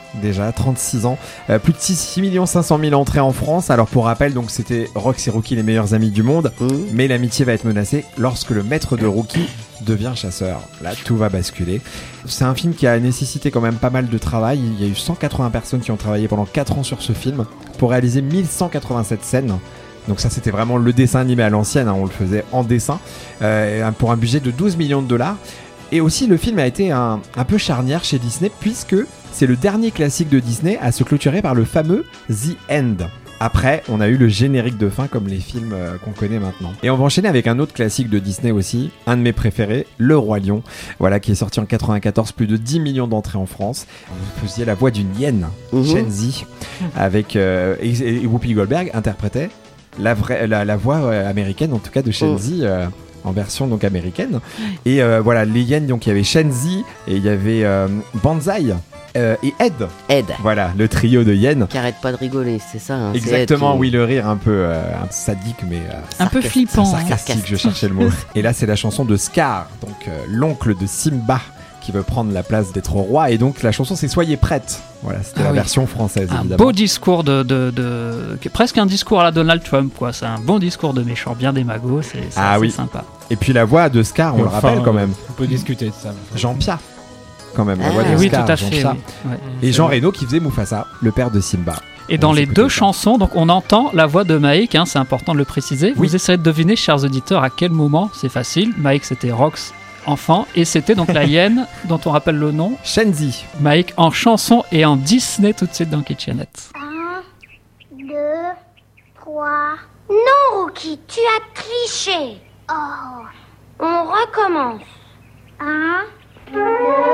déjà, 36 ans. Plus de 6 500 000 entrées en France. Alors pour rappel, donc c'était Rox et Rookie les meilleurs amis du monde. Mais l'amitié va être menacée lorsque le maître de Rookie devient chasseur. Là, tout va basculer. C'est un film qui a nécessité quand même pas mal de travail. Il y a eu 180 personnes qui ont travaillé pendant 4 ans sur ce film pour réaliser 1187 scènes. Donc ça, c'était vraiment le dessin animé à l'ancienne, hein, on le faisait en dessin, pour un budget de 12 millions de dollars. Et aussi, le film a été un peu charnière chez Disney, puisque c'est le dernier classique de Disney à se clôturer par le fameux The End. Après, on a eu le générique de fin comme les films qu'on connaît maintenant. Et on va enchaîner avec un autre classique de Disney aussi, un de mes préférés, Le Roi Lion, voilà, qui est sorti en 94, plus de 10 millions d'entrées en France. Vous faisiez la voix d'une hyène, Shenzi, avec et Whoopi Goldberg interprétait la voix américaine, en tout cas de Shenzi. En version donc américaine. Et voilà, les hyènes, donc il y avait Shenzi et il y avait Banzai. Et Ed. Voilà, le trio de hyènes. Qui arrête pas de rigoler, c'est ça, hein. Exactement, oui, le rire un peu sadique, mais un peu flippant. Sarcastique, je cherchais le mot. Et là, c'est la chanson de Scar, donc l'oncle de Simba, qui veut prendre la place d'être roi. Et donc, la chanson, c'est Soyez prête. Voilà, c'était la version française, évidemment. Un beau discours presque un discours à la Donald Trump, quoi. C'est un bon discours de méchant, bien démago, c'est assez sympa. Et puis la voix de Scar, on le rappelle quand même. On peut discuter de ça. Jean-Pierre. Quand même, la voix de Scar, tout à fait, oui. Et Jean Reno qui faisait Mufasa, le père de Simba. Et dans les deux chansons, donc on entend la voix de Maïk, hein, c'est important de le préciser. Vous essayez de deviner, chers auditeurs, à quel moment. C'est facile. Maïk, c'était Rox, enfant, et c'était donc la hyène dont on rappelle le nom, Shenzi. Maïk en chanson et en Disney tout de suite dans Kitchenette. 1, 2, 3... Non, Rookie, tu as triché. Oh. On recommence. 1, 2, 3,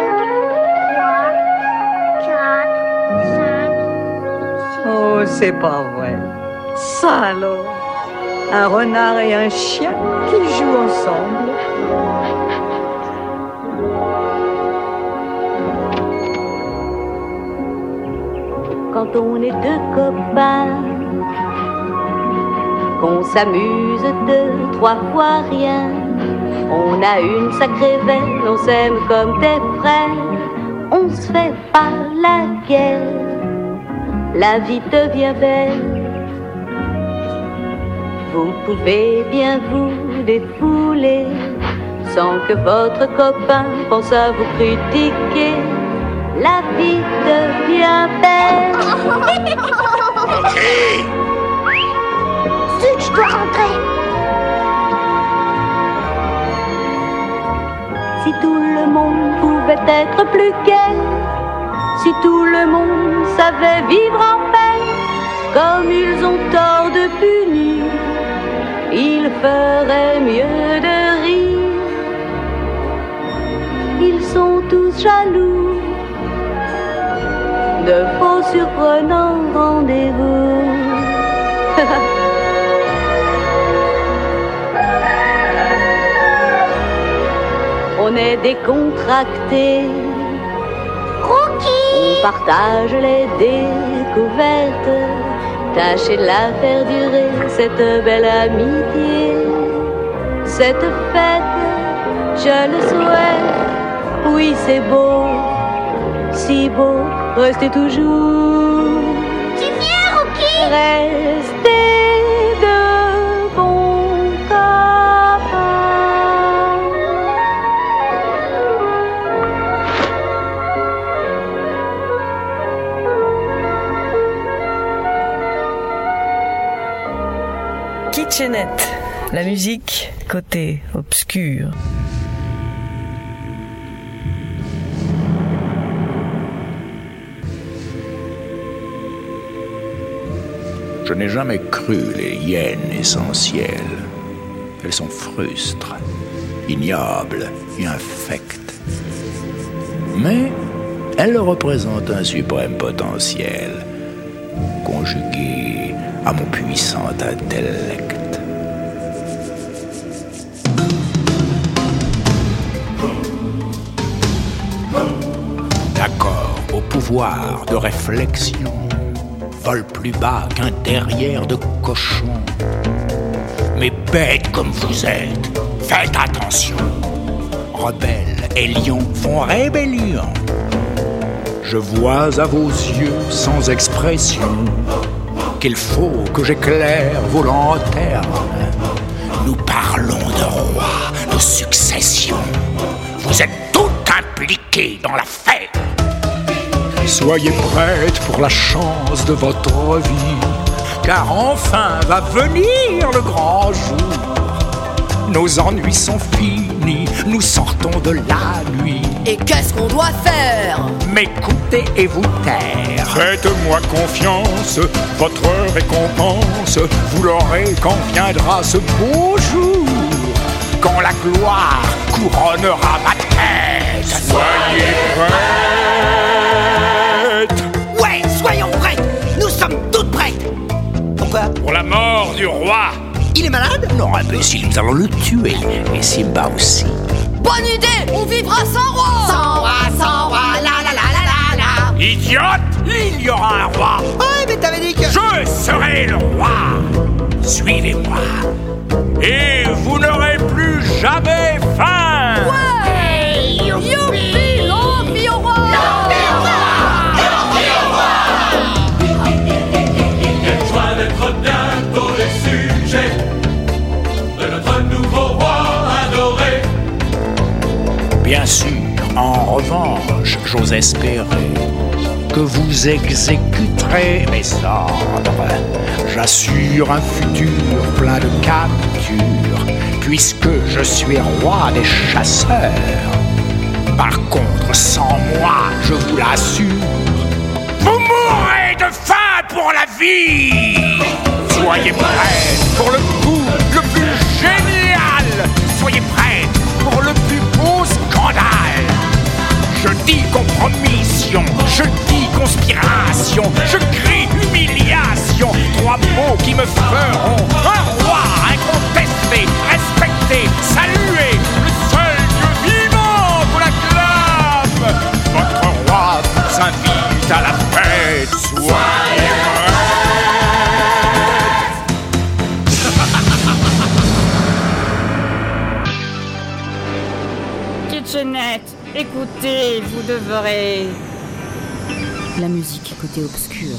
4, 5, 6... Oh, c'est pas vrai. Ça alors. Un renard et un chien qui jouent ensemble. Quand on est deux copains, qu'on s'amuse 2, 3 fois rien, on a une sacrée veine, on s'aime comme des frères, on se fait pas la guerre, la vie devient belle. Vous pouvez bien vous défouler sans que votre copain pense à vous critiquer. La vie devient belle. Zut, je dois rentrer. Si tout le monde pouvait être plus gai, si tout le monde savait vivre en paix, comme ils ont tort de punir, ils feraient mieux de rire. Ils sont tous jaloux de faux surprenants rendez-vous. On est décontractés, Rookie. On partage les découvertes. Tâchez de la faire durer, cette belle amitié. Cette fête, je le souhaite. Oui, c'est beau, si beau. Restez toujours. Tu viens, Rookie. Restez de bons copains. Kitchenette, la musique côté obscur. Je n'ai jamais cru les hyènes essentielles. Elles sont frustres, ignobles et infectes. Mais elles représentent un suprême potentiel, conjugué à mon puissant intellect. D'accord au pouvoir de réflexion, vole plus bas qu'un derrière de cochon. Mais bêtes comme vous êtes, faites attention. Rebelles et lions font rébellion. Je vois à vos yeux sans expression qu'il faut que j'éclaire vos lanternes. Nous parlons de roi, de succession. Vous êtes tout impliqués dans l'affaire. Soyez prêtes pour la chance de votre vie, car enfin va venir le grand jour. Nos ennuis sont finis, nous sortons de la nuit. Et qu'est-ce qu'on doit faire? M'écouter et vous taire. Faites-moi confiance, votre récompense, vous l'aurez quand viendra ce beau jour, quand la gloire couronnera ma tête. Soyez prêtes. Ouais, soyons prêtes. Nous sommes toutes prêtes. Pourquoi? Pour la mort du roi. Il est malade? Non, imbécile, nous allons le tuer. Et Simba aussi. Bonne idée. On vivra sans roi. Sans roi, la la la la la la. Idiote, il y aura un roi. Ouais, mais t'avais dit que... Je serai le roi. Suivez-moi. Et vous n'aurez plus jamais faim. Ouais. Youpi, l'envie au roi. L'envie au roi. L'envie au roi. Quelle joie d'être bientôt les sujets de notre nouveau roi adoré. Bien sûr, en revanche, j'ose espérer que vous exécuterez mes ordres. J'assure un futur plein de captures, puisque je suis roi des chasseurs. Par contre, sans moi, je vous l'assure, vous mourrez de faim pour la vie. Soyez prêts pour le coup le plus génial. Soyez prêts pour le plus beau scandale. Je dis compromission, je dis conspiration, je crie humiliation. Trois mots qui me feront un roi incontesté, respecté, salué, le seul Dieu vivant vous l'acclame. Votre roi vous invite à la fête. Soyez Kitchenette, écoutez, vous devrez... La musique côté obscur.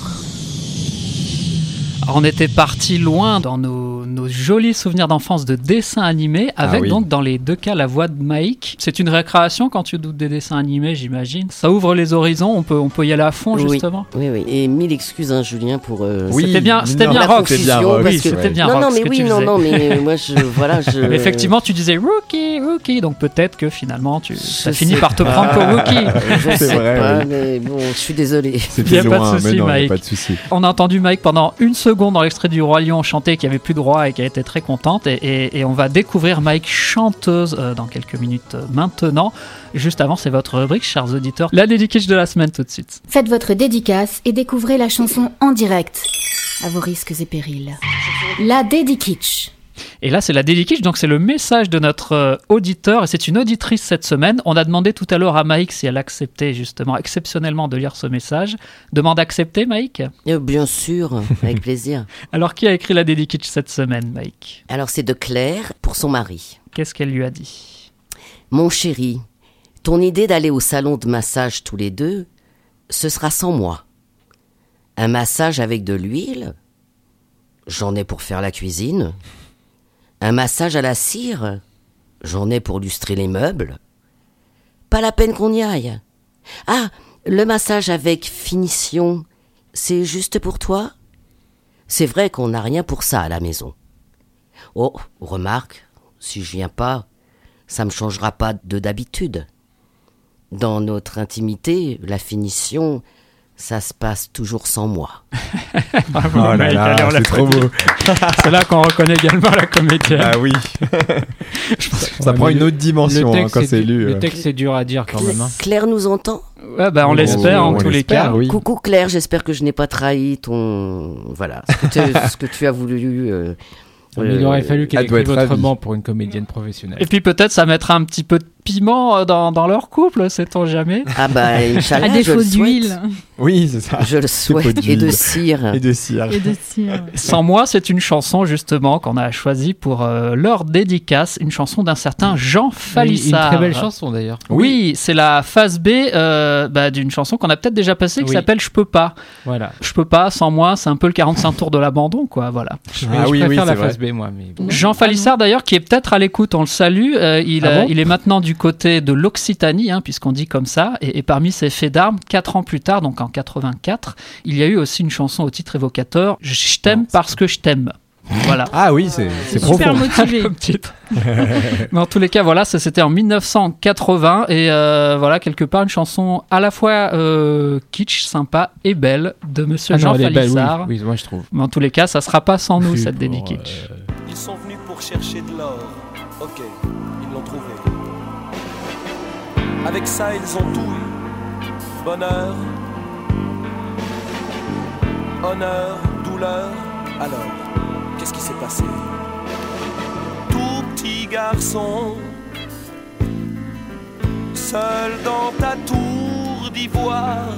On était parti loin dans nos jolis souvenirs d'enfance de dessins animés, avec donc dans les deux cas la voix de Mike. C'est une récréation quand tu doutes des dessins animés, j'imagine. Ça ouvre les horizons, on peut y aller à fond justement. Oui, oui. Et mille excuses, hein, Julien, pour. C'était bien Rox. Oui, c'était bien Rox. Non, mais moi voilà. Effectivement, tu disais Rookie, donc peut-être que finalement ça finit par te prendre pour Rookie. Je sais pas, mais bon, je suis désolé. Il n'y a pas de souci, Mike. On a entendu Mike pendant une seconde dans l'extrait du Roi Lion chanter qu'il n'y avait plus de roi et qu'elle était très contente, et on va découvrir Mike chanteuse dans quelques minutes maintenant. Juste avant, c'est votre rubrique, chers auditeurs, la dédicace de la semaine tout de suite. Faites votre dédicace et découvrez la chanson en direct, à vos risques et périls. La dédicace. Et là, c'est la dédicace, donc c'est le message de notre auditeur, et c'est une auditrice cette semaine. On a demandé tout à l'heure à Mike si elle acceptait justement exceptionnellement de lire ce message. Demande acceptée, Mike ? Bien sûr, avec plaisir. Alors, qui a écrit la dédicace cette semaine, Mike ? Alors, c'est de Claire pour son mari. Qu'est-ce qu'elle lui a dit ? Mon chéri, ton idée d'aller au salon de massage tous les deux, ce sera sans moi. Un massage avec de l'huile ? J'en ai pour faire la cuisine. Un massage à la cire, j'en ai pour lustrer les meubles. Pas la peine qu'on y aille. Ah, le massage avec finition, c'est juste pour toi ? C'est vrai qu'on n'a rien pour ça à la maison. Oh, remarque, si je viens pas, ça me changera pas de d'habitude. Dans notre intimité, la finition, ça se passe toujours sans moi. Bravo, oh là là, c'est trop beau. C'est là qu'on reconnaît également la comédienne. Ah oui. Ça prend une autre dimension quand c'est lu. Le texte, c'est dur à dire quand même. Hein. Claire nous entend ? Ouais, on l'espère en tous les cas. Oui. Coucou Claire, j'espère que je n'ai pas trahi ton... Voilà, ce que tu as voulu... il aurait fallu qu'elle écrive autrement pour une comédienne professionnelle. Et puis peut-être ça mettra un petit peu de piment dans leur couple, sait-on jamais. Ah bah, Inch'Allah, à défaut d'huile. Oui, c'est ça. Je le souhaite. Et de cire. Et de cire. Sans moi, c'est une chanson justement qu'on a choisie pour leur dédicace, une chanson d'un certain Jean Falissard. Une très belle chanson d'ailleurs. Oui, c'est la phase B d'une chanson qu'on a peut-être déjà passée qui s'appelle Je peux pas. Voilà. Je peux pas, sans moi, c'est un peu le 45 tours de l'abandon, quoi. Voilà. Je préfère la phase B, moi. Mais bon. Jean Falissard d'ailleurs, qui est peut-être à l'écoute, on le salue. Il est maintenant du côté de l'Occitanie, puisqu'on dit comme ça. Et parmi ses faits d'armes, 4 ans plus tard, donc en 84, il y a eu aussi une chanson au titre évocateur, Je t'aime parce que je t'aime. Voilà. Ah oui, c'est super profond. motivé. Comme titre. Mais en tous les cas, voilà, ça c'était en 1980 et voilà, quelque part une chanson à la fois kitsch, sympa et belle de Monsieur Jean Falissard. Oui, moi je trouve. Mais en tous les cas, ça sera pas sans nous cette dédicace kitsch. Ils sont venus pour chercher de l'or. Ok, ils l'ont trouvé. Avec ça, ils ont tout eu. Bonheur, honneur, douleur. Alors, qu'est-ce qui s'est passé? Tout petit garçon, seul dans ta tour d'ivoire,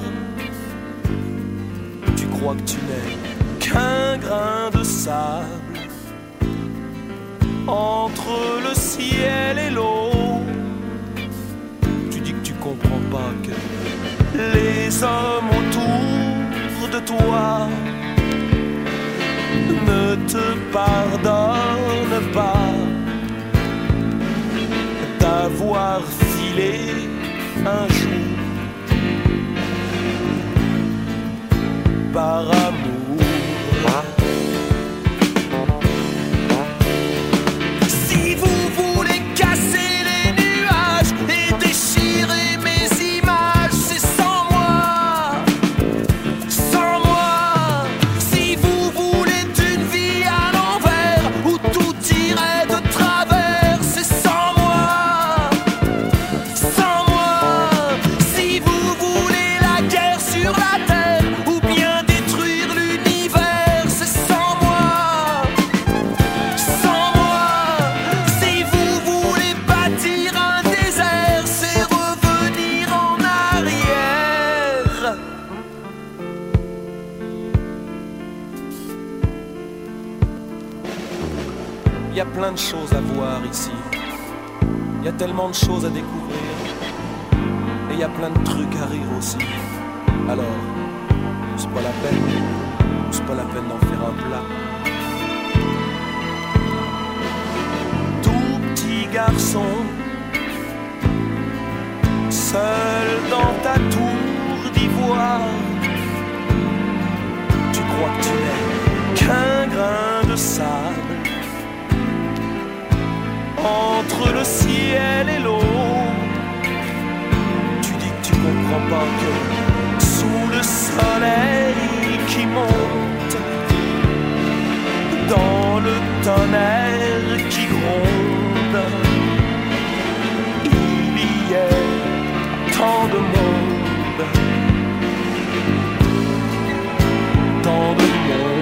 tu crois que tu n'es qu'un grain de sable entre le ciel et l'eau. Tu dis que tu comprends pas que les hommes autour de toi ne te pardonne pas d'avoir filé un jour par amour. Si vous voulez casser les nuages et déchirer mes images, c'est sans moi, sans moi. Si vous voulez d'une vie à l'envers où tout irait de travers, c'est sans moi, sans moi. Si vous voulez la guerre sur la terre ou bien détruire l'univers, c'est sans moi, sans moi. Si vous voulez bâtir un désert, c'est revenir en arrière. Il y a plein de choses à voir ici. Il y a tellement de choses à découvrir. Et il y a plein de trucs à rire aussi. Alors, c'est pas la peine d'en faire un plat. Tout petit garçon, seul dans ta tour d'ivoire, tu crois que tu n'es qu'un grain de sable entre le ciel et l'eau. Tu dis que tu comprends pas que sous le soleil qui monte, dans le tonnerre qui gronde, il y a tant de monde, tant de monde.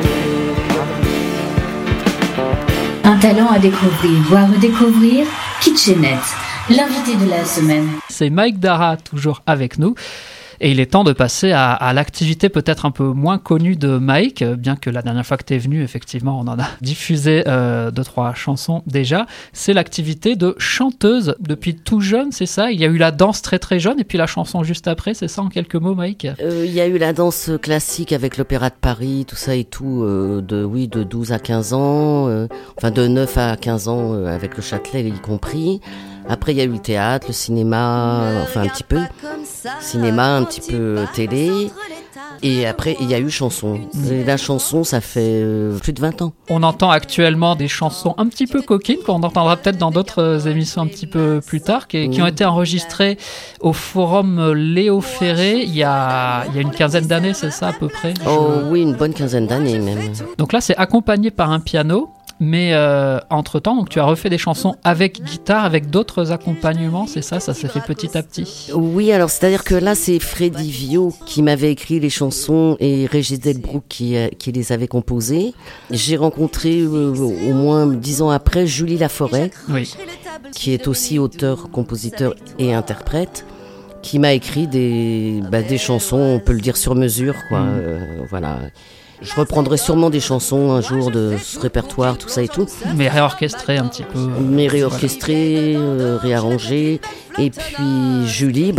Un talent à découvrir, voire redécouvrir, Kitchenette, l'invité de la semaine. C'est Mike Dara, toujours avec nous. Et il est temps de passer à l'activité peut-être un peu moins connue de Mike, bien que la dernière fois que tu es venu, effectivement, on en a diffusé 2-3 chansons déjà. C'est l'activité de chanteuse depuis tout jeune, c'est ça? Il y a eu la danse très très jeune et puis la chanson juste après, c'est ça en quelques mots, Mike? Il y a eu la danse classique avec l'Opéra de Paris, tout ça et tout, de 12 à 15 ans, enfin de 9 à 15 ans avec le Châtelet y compris. Après, il y a eu le théâtre, le cinéma, enfin un petit peu cinéma, un petit peu télé. Et après, il y a eu chanson. Et la chanson, ça fait plus de 20 ans. On entend actuellement des chansons un petit peu coquines, qu'on entendra peut-être dans d'autres émissions un petit peu plus tard, qui ont été enregistrées au Forum Léo Ferré il y a une quinzaine d'années, c'est ça à peu près? Oui, une bonne quinzaine d'années même. Donc là, c'est accompagné par un piano. Mais entre-temps, donc, tu as refait des chansons avec guitare, avec d'autres accompagnements, c'est ça? Ça s'est fait petit à petit? Oui, alors c'est-à-dire que là, c'est Freddy Viau qui m'avait écrit les chansons et Régis Delbrück qui les avait composées. J'ai rencontré au moins 10 ans après Julie Laforêt, qui est aussi auteur, compositeur et interprète, qui m'a écrit des chansons, on peut le dire sur mesure, quoi. Voilà. Je reprendrai sûrement des chansons un jour de ce répertoire, tout ça et tout. Mais réorchestrées un petit peu. Mais réorchestrées, réarrangées. Et puis Julie,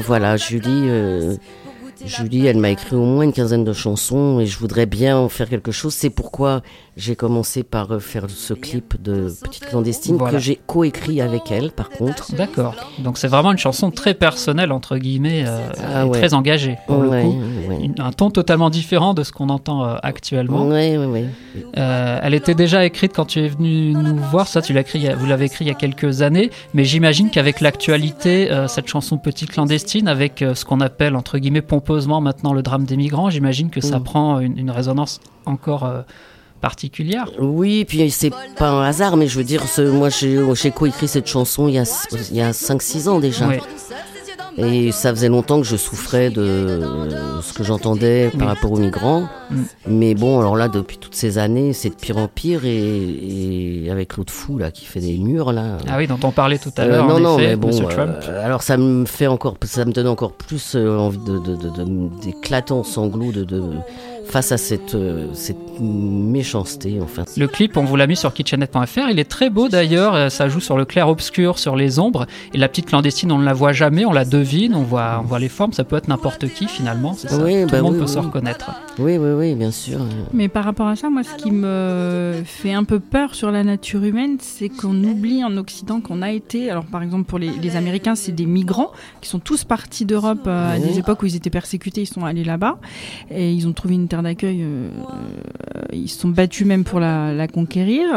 Julie, elle m'a écrit au moins une 15aine de chansons et je voudrais bien en faire quelque chose. C'est pourquoi j'ai commencé par faire ce clip de Petite Clandestine que j'ai coécrit avec elle, par contre. D'accord. Donc c'est vraiment une chanson très personnelle, entre guillemets, et très engagée, pour le coup. Ouais. Un ton totalement différent de ce qu'on entend actuellement. Oui. Elle était déjà écrite quand tu es venu nous voir. Ça, vous l'avez écrit il y a quelques années. Mais j'imagine qu'avec l'actualité, cette chanson Petite Clandestine, avec ce qu'on appelle, entre guillemets, pompeusement maintenant le drame des migrants, j'imagine que ça prend une résonance encore particulière. Oui, puis c'est pas un hasard, mais je veux dire, moi j'ai coécrit cette chanson il y a 5-6 ans déjà. Oui. Et ça faisait longtemps que je souffrais de ce que j'entendais par rapport aux migrants. Mais bon, alors là, depuis toutes ces années, c'est de pire en pire. Et avec l'autre fou là, qui fait des murs là. Ah oui, dont on parlait tout à l'heure. Non, mais bon. Monsieur Trump. Alors ça me donne encore plus envie d'éclatants sanglots face à cette méchanceté, en fait. Le clip, on vous l'a mis sur kitchenette.fr, il est très beau d'ailleurs, ça joue sur le clair-obscur, sur les ombres, et la petite clandestine, on ne la voit jamais, on la devine, on voit les formes, ça peut être n'importe qui finalement, c'est ça, tout le monde peut se reconnaître. Oui, bien sûr. Mais par rapport à ça, moi, ce qui me fait un peu peur sur la nature humaine, c'est qu'on oublie en Occident qu'on a été, alors par exemple pour les Américains, c'est des migrants qui sont tous partis d'Europe à des époques où ils étaient persécutés, ils sont allés là-bas, et ils ont trouvé une terre d'accueil, ils se sont battus même pour la conquérir.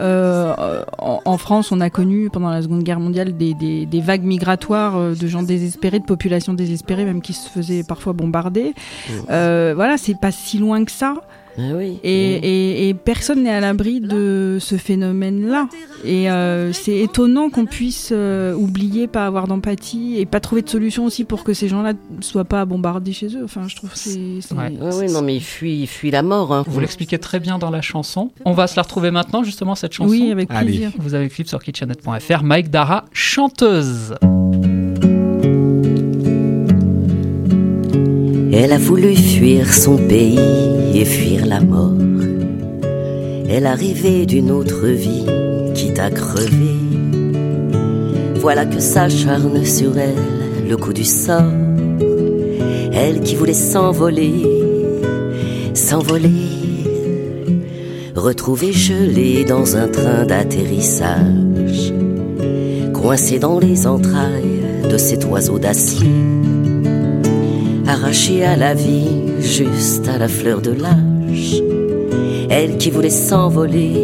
En France, on a connu pendant la Seconde Guerre mondiale des vagues migratoires de gens désespérés, de populations désespérées, même qui se faisaient parfois bombarder. Voilà, c'est pas si loin que ça. Et personne n'est à l'abri de ce phénomène-là. Et c'est étonnant qu'on puisse oublier, pas avoir d'empathie et pas trouver de solution aussi pour que ces gens-là ne soient pas bombardés chez eux. Enfin, je trouve que c'est... non, mais il fuit la mort. Hein. Vous l'expliquez très bien dans la chanson. On va se la retrouver maintenant, justement, cette chanson. Oui, avec plaisir. Allez. Vous avez le clip sur kitchenette.fr. Mike Dara, chanteuse. Elle a voulu fuir son pays et fuir la mort. Elle a rêvé d'une autre vie, quitte à crever. Voilà que s'acharne sur elle le coup du sort. Elle qui voulait s'envoler, retrouvée gelée dans un train d'atterrissage, coincée dans les entrailles de cet oiseau d'acier. Arrachée à la vie, juste à la fleur de l'âge. Elle qui voulait s'envoler.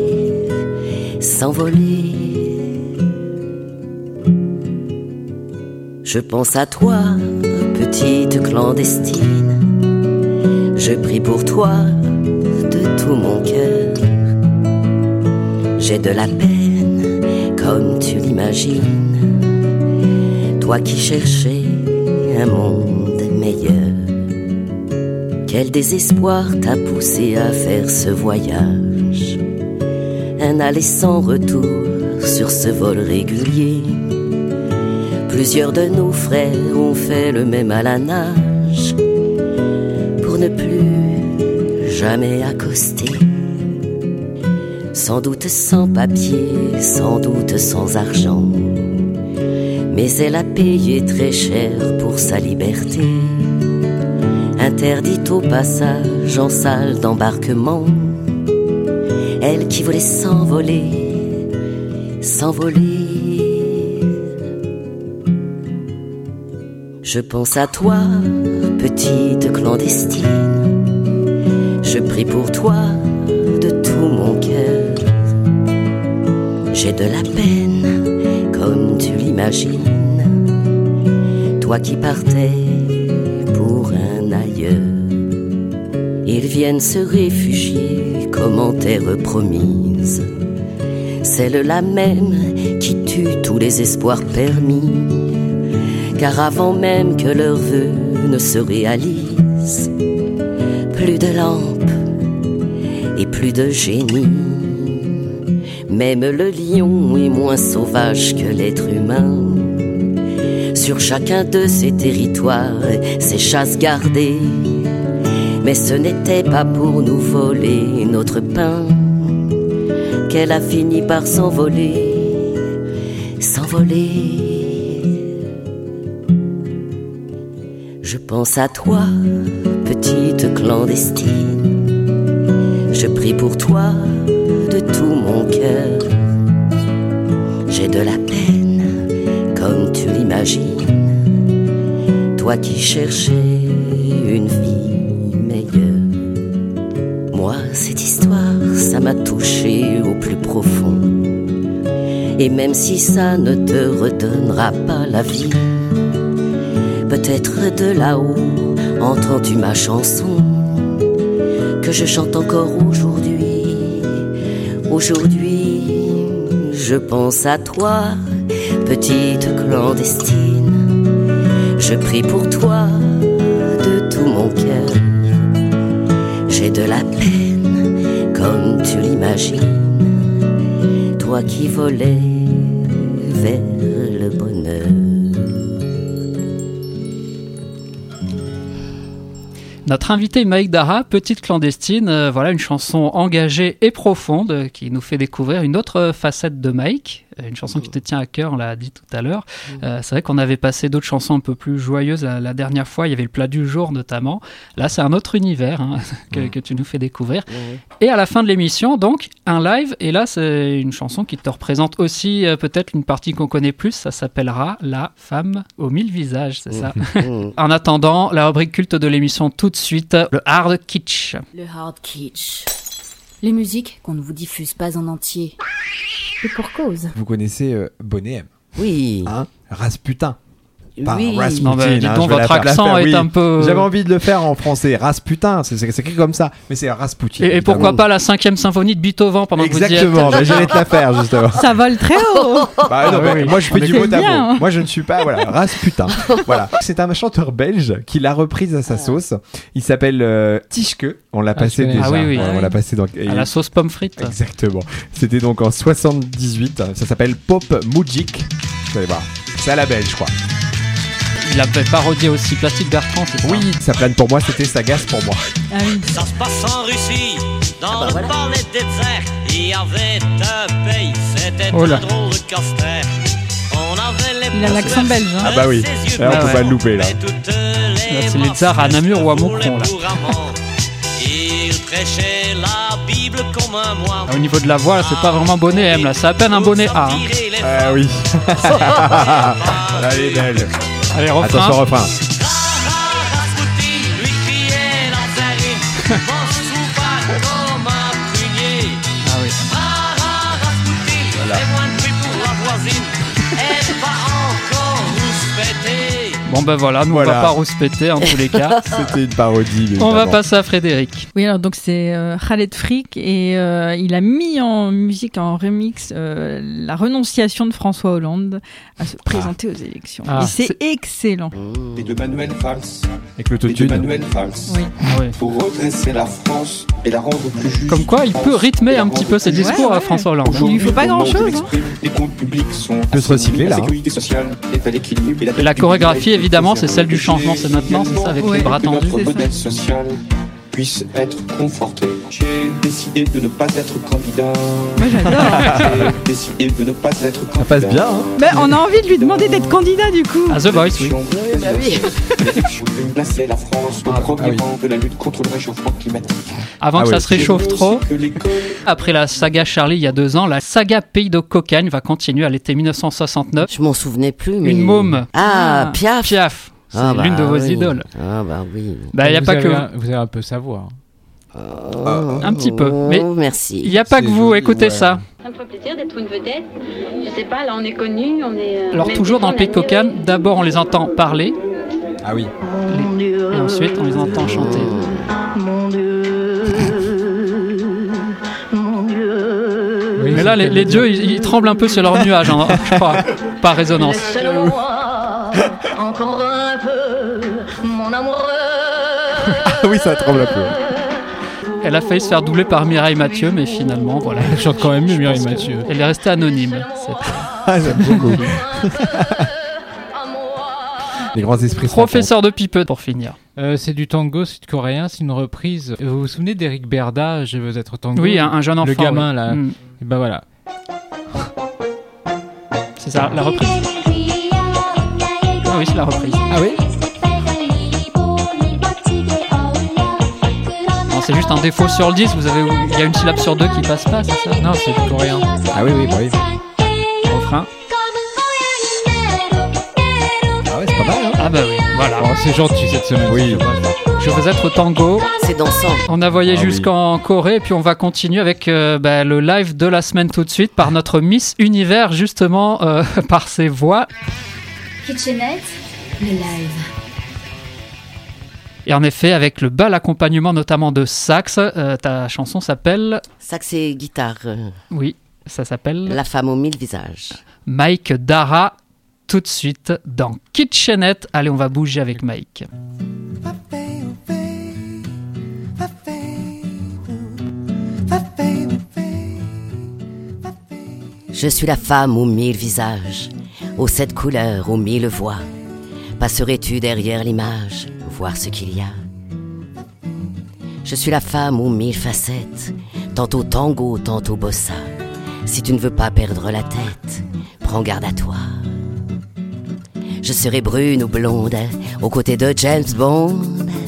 Je pense à toi, petite clandestine. Je prie pour toi de tout mon cœur. J'ai de la peine, comme tu l'imagines. Toi qui cherchais un monde meilleur. Quel désespoir t'a poussé à faire ce voyage, un aller sans retour sur ce vol régulier. Plusieurs de nos frères ont fait le même à la nage, pour ne plus jamais accoster. Sans doute sans papier, sans doute sans argent, mais elle a payé très cher pour sa liberté. Interdite au passage en salle d'embarquement. Elle qui voulait s'envoler. Je pense à toi, petite clandestine. Je prie pour toi de tout mon cœur. J'ai de la peine, comme tu l'imagines. Toi qui partais pour un ailleurs. Ils viennent se réfugier comme en terre promise, celle-là même qui tue tous les espoirs permis. Car avant même que leurs vœux ne se réalisent, plus de lampes et plus de génie. Même le lion est moins sauvage que l'être humain. Sur chacun de ces territoires, ces chasses gardées. Mais ce n'était pas pour nous voler notre pain qu'elle a fini par s'envoler, s'envoler. Je pense à toi, petite clandestine. Je prie pour toi de tout mon cœur. J'ai de la peine, comme tu l'imagines, toi qui cherchais une vie meilleure. Moi, cette histoire, ça m'a touché au plus profond. Et même si ça ne te redonnera pas la vie, peut-être de là-haut entends-tu ma chanson que je chante encore aujourd'hui. Aujourd'hui, je pense à toi, petite clandestine. Je prie pour toi de tout mon cœur. J'ai de la peine, comme tu l'imagines, toi qui volais vers le bonheur. Notre invité Mike Dara, petite clandestine, voilà une chanson engagée et profonde qui nous fait découvrir une autre facette de Mike, une chanson qui te tient à cœur, on l'a dit tout à l'heure. C'est vrai qu'on avait passé d'autres chansons un peu plus joyeuses la dernière fois, il y avait le plat du jour notamment. Là c'est un autre univers que tu nous fais découvrir. Et à la fin de l'émission, donc un live, et là c'est une chanson qui te représente aussi peut-être une partie qu'on connaît plus, ça s'appellera La femme aux 1000 visages, c'est ça. En attendant, la rubrique culte de l'émission tout de suite, le hard kitsch. Le hard kitsch. Les musiques qu'on ne vous diffuse pas en entier. Et pour cause. Vous connaissez Bonnet M? Oui. Rasputin. Oui. Rasputin, non, dis donc, votre accent est un peu... J'avais envie de le faire en français. Rasputin, c'est écrit comme ça. Mais c'est Rasputin. Et pourquoi pas la 5e symphonie de Beethoven pendant que vous y êtes? Exactement, j'allais te la faire justement. Ça vole très haut. Moi je fais du mot à bien, mot. Moi je ne suis pas, Rasputin. Voilà. C'est un chanteur belge qui l'a reprise à sa sauce. Il s'appelle Tischke. On l'a passé déjà. On l'a passé donc. À la sauce pomme frite. Exactement. C'était donc en 78. Ça s'appelle Pop Muziek. Vous allez voir. C'est à la belge, je crois. Il avait parodié aussi Plastique Bertrand, c'est ça? Oui, ça plane pour moi, c'était Sagas pour moi. Ah oui. Ça se passe en Russie, dans le palais désert. Il y avait un pays, c'était un drôle de casse-terre. Il a l'accent belge. Ah bah oui, là, on peut pas le louper là. Là, c'est les tsars à Namur ou à Maucron là. Il prêchait la Bible comme un moine. Au niveau de la voix, c'est pas vraiment bonnet M là, c'est à peine un bonnet A. Ah oui. Elle est belle. Allez, refrain. Attention, refrain. Ah oui. Voilà. Bon ben voilà, nous on va pas rouspéter en tous les cas. C'était une parodie. On va passer à Frédéric. Oui, alors donc c'est Khaled Frick et il a mis en musique, en remix, la renonciation de François Hollande à se présenter aux élections. Et c'est excellent. Et de Manuel Valls. Avec l'autotune. Manuel Valls. Oui. Pour redresser la France et la rendre plus juste. Comme quoi, il peut rythmer un petit peu ses discours à François Hollande. Il lui faut pas grand-chose. Les comptes publics sont. Il peut se recycler là. Sécurité sociale est à l'équilibre. Et la chorégraphie, évidemment, c'est celle du changement, c'est maintenant, c'est ça, avec les bras tendus. Notre modèle social puisse être conforté. J'ai décidé de ne pas être candidat. Moi j'adore. J'ai décidé de ne pas être candidat. Ça passe bien, hein. Mais on a envie de lui demander d'être candidat du coup. À The Voice, oui. Je voulais placer la France au premier rang de la lutte contre le réchauffement climatique. Avant que ça se réchauffe trop, après la saga Charlie il y a 2 ans, la saga Pays de Cocagne va continuer à l'été 1969. Je m'en souvenais plus, mais... Une môme. Ah, Piaf. Piaf. C'est l'une de vos idoles. Ah bah oui. Bah, y a pas que... Vous avez un peu savoir. Un petit peu. Mais merci. Il n'y a pas que vous, écoutez ça. Ça me fait plaisir d'être une vedette. Je sais pas, là on est connus, on est... Alors toujours dans le Pays de Cocagne, d'abord on les entend parler. Ah oui. Et ensuite on les entend chanter. Mon Dieu, mon Dieu. Oui, mais là les dieux ils tremblent un peu sur leur nuage, hein, je crois, par résonance. Laisse-le-moi encore un peu, mon amoureux. Oui, ça tremble un peu. Elle a failli se faire doubler par Mireille Mathieu, mais finalement, voilà. Elle chante quand même mieux, Mireille Mathieu. Elle est restée anonyme. J'aime beaucoup. Les grands esprits. Professeur de Pipeux, pour finir. C'est du tango sud-coréen, c'est une reprise. Vous vous souvenez d'Eric Berda, Je veux être tango? Oui, un jeune enfant. Le gamin, là. Et ben voilà. C'est ça, la reprise. Ah oui, c'est la reprise. Ah oui? Non, c'est juste un défaut sur le disque. Il y a une syllabe sur deux qui passe pas, c'est ça? Non, c'est du coréen. Ah oui, oui, bah oui. Refrain. Ah ouais, c'est pas mal, hein? Ah bah oui, voilà. Oh, c'est gentil cette semaine. Oui. Je veux être tango. C'est dansant. On a voyagé jusqu'en Corée et puis on va continuer avec le live de la semaine tout de suite par notre Miss Univers, justement par ses voix. Kitchenette, le live. Et en effet, avec le bel accompagnement notamment de sax, ta chanson s'appelle... Sax et guitare. Oui, ça s'appelle... La femme aux 1000 visages. Mike Dara, tout de suite dans Kitchenette. Allez, on va bouger avec Mike. Je suis la femme aux 1000 visages, aux 7 couleurs, aux 1000 voix. Passerais-tu derrière l'image, voir ce qu'il y a? Je suis la femme aux 1000 facettes, tantôt tango, tantôt bossa. Si tu ne veux pas perdre la tête, prends garde à toi. Je serai brune ou blonde, aux côtés de James Bond.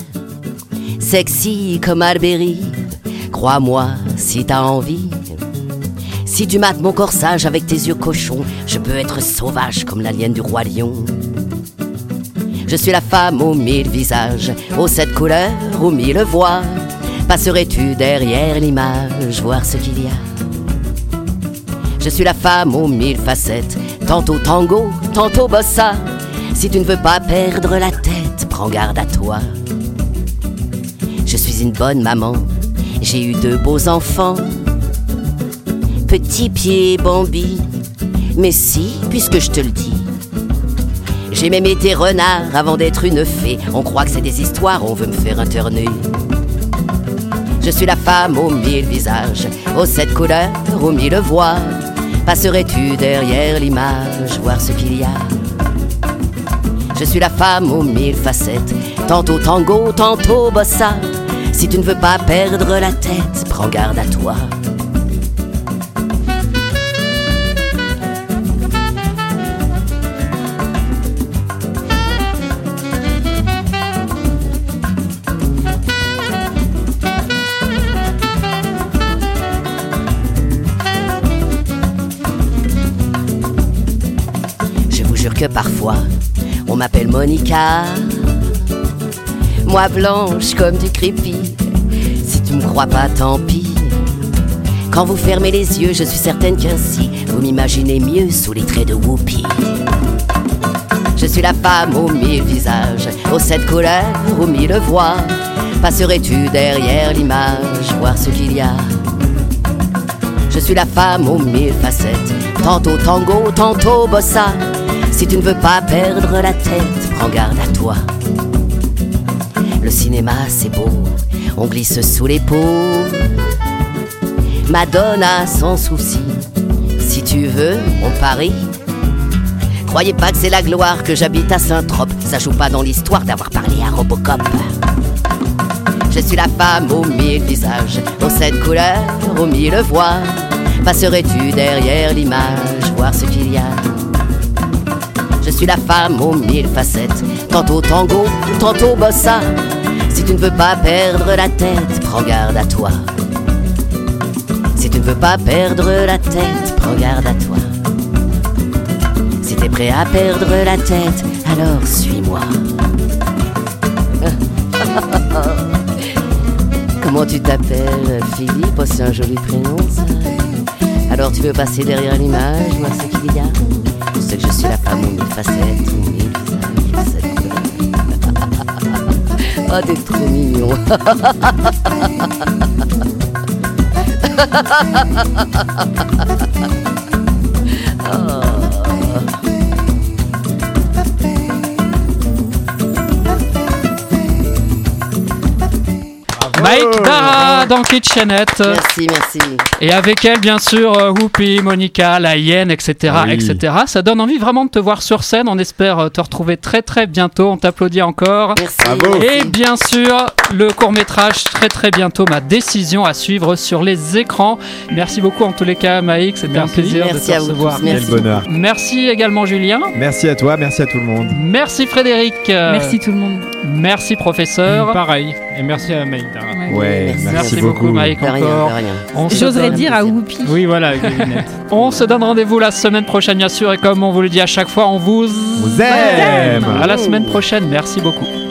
Sexy comme Alberi, crois-moi si t'as envie. Si tu mates mon corsage avec tes yeux cochons, je peux être sauvage comme l'alien du roi lion. Je suis la femme aux 1000 visages, aux 7 couleurs, aux 1000 voix. Passerais-tu derrière l'image, voir ce qu'il y a? Je suis la femme aux 1000 facettes, tantôt tango, tantôt bossa. Si tu ne veux pas perdre la tête, prends garde à toi. Je suis une bonne maman, j'ai eu 2 beaux enfants. Petit pied Bambi, mais si, puisque je te le dis. J'ai même été renard avant d'être une fée. On croit que c'est des histoires, on veut me faire interner. Je suis la femme aux 1000 visages, aux 7 couleurs, aux 1000 voix. Passerais-tu derrière l'image, voir ce qu'il y a? Je suis la femme aux 1000 facettes, tantôt tango, tantôt bossa. Si tu ne veux pas perdre la tête, prends garde à toi. Que parfois on m'appelle Monica, moi blanche comme du crépi. Si tu me crois pas, tant pis. Quand vous fermez les yeux, je suis certaine qu'ainsi vous m'imaginez mieux sous les traits de Whoopi. Je suis la femme aux 1000 visages, aux 7 couleurs, aux 1000 voix. Passerais-tu derrière l'image, voir ce qu'il y a? Je suis la femme aux 1000 facettes, tantôt tango, tantôt bossa. Si tu ne veux pas perdre la tête, prends garde à toi. Le cinéma c'est beau, on glisse sous l'épaule. Madonna sans souci, si tu veux, on parie. Croyez pas que c'est la gloire que j'habite à Saint-Trope. Ça joue pas dans l'histoire d'avoir parlé à Robocop. Je suis la femme aux 1000 visages, aux 7 couleurs, aux 1000 voix. Passerais-tu derrière l'image, voir ce qu'il y a? Je suis la femme aux 1000 facettes, tantôt tango, tantôt bossa. Si tu ne veux pas perdre la tête, prends garde à toi. Si tu ne veux pas perdre la tête, prends garde à toi. Si t'es prêt à perdre la tête, alors suis-moi. Comment tu t'appelles, Philippe? Oh, c'est un joli prénom, ça. Alors tu veux passer derrière l'image, voir ce qu'il y a? Je sais que je suis la femme aux 1000 facettes, aux 1000 visages, oh, t'es trop mignon. Oh. Mike Dara dans Kitchenette. Merci. Et avec elle, bien sûr, Whoopi, Monica, la hyène, etc., etc. Ça donne envie vraiment de te voir sur scène. On espère te retrouver très très bientôt. On t'applaudit encore. Merci. Bravo. Et bien sûr, le court-métrage très très bientôt. Ma décision à suivre sur les écrans. Merci beaucoup en tous les cas, Maïk. C'était un plaisir de te recevoir. Quel bonheur. Merci également, Julien. Merci à toi, merci à tout le monde. Merci Frédéric. Merci tout le monde. Merci professeur. Pareil. Et merci à Maïk Dara. Ouais, merci beaucoup Maïk encore. J'oserais dire à Whoopi. Oui, voilà, avec les lunettes. On se donne rendez-vous la semaine prochaine, bien sûr. Et comme on vous le dit à chaque fois, on vous aime. À la semaine prochaine. Merci beaucoup.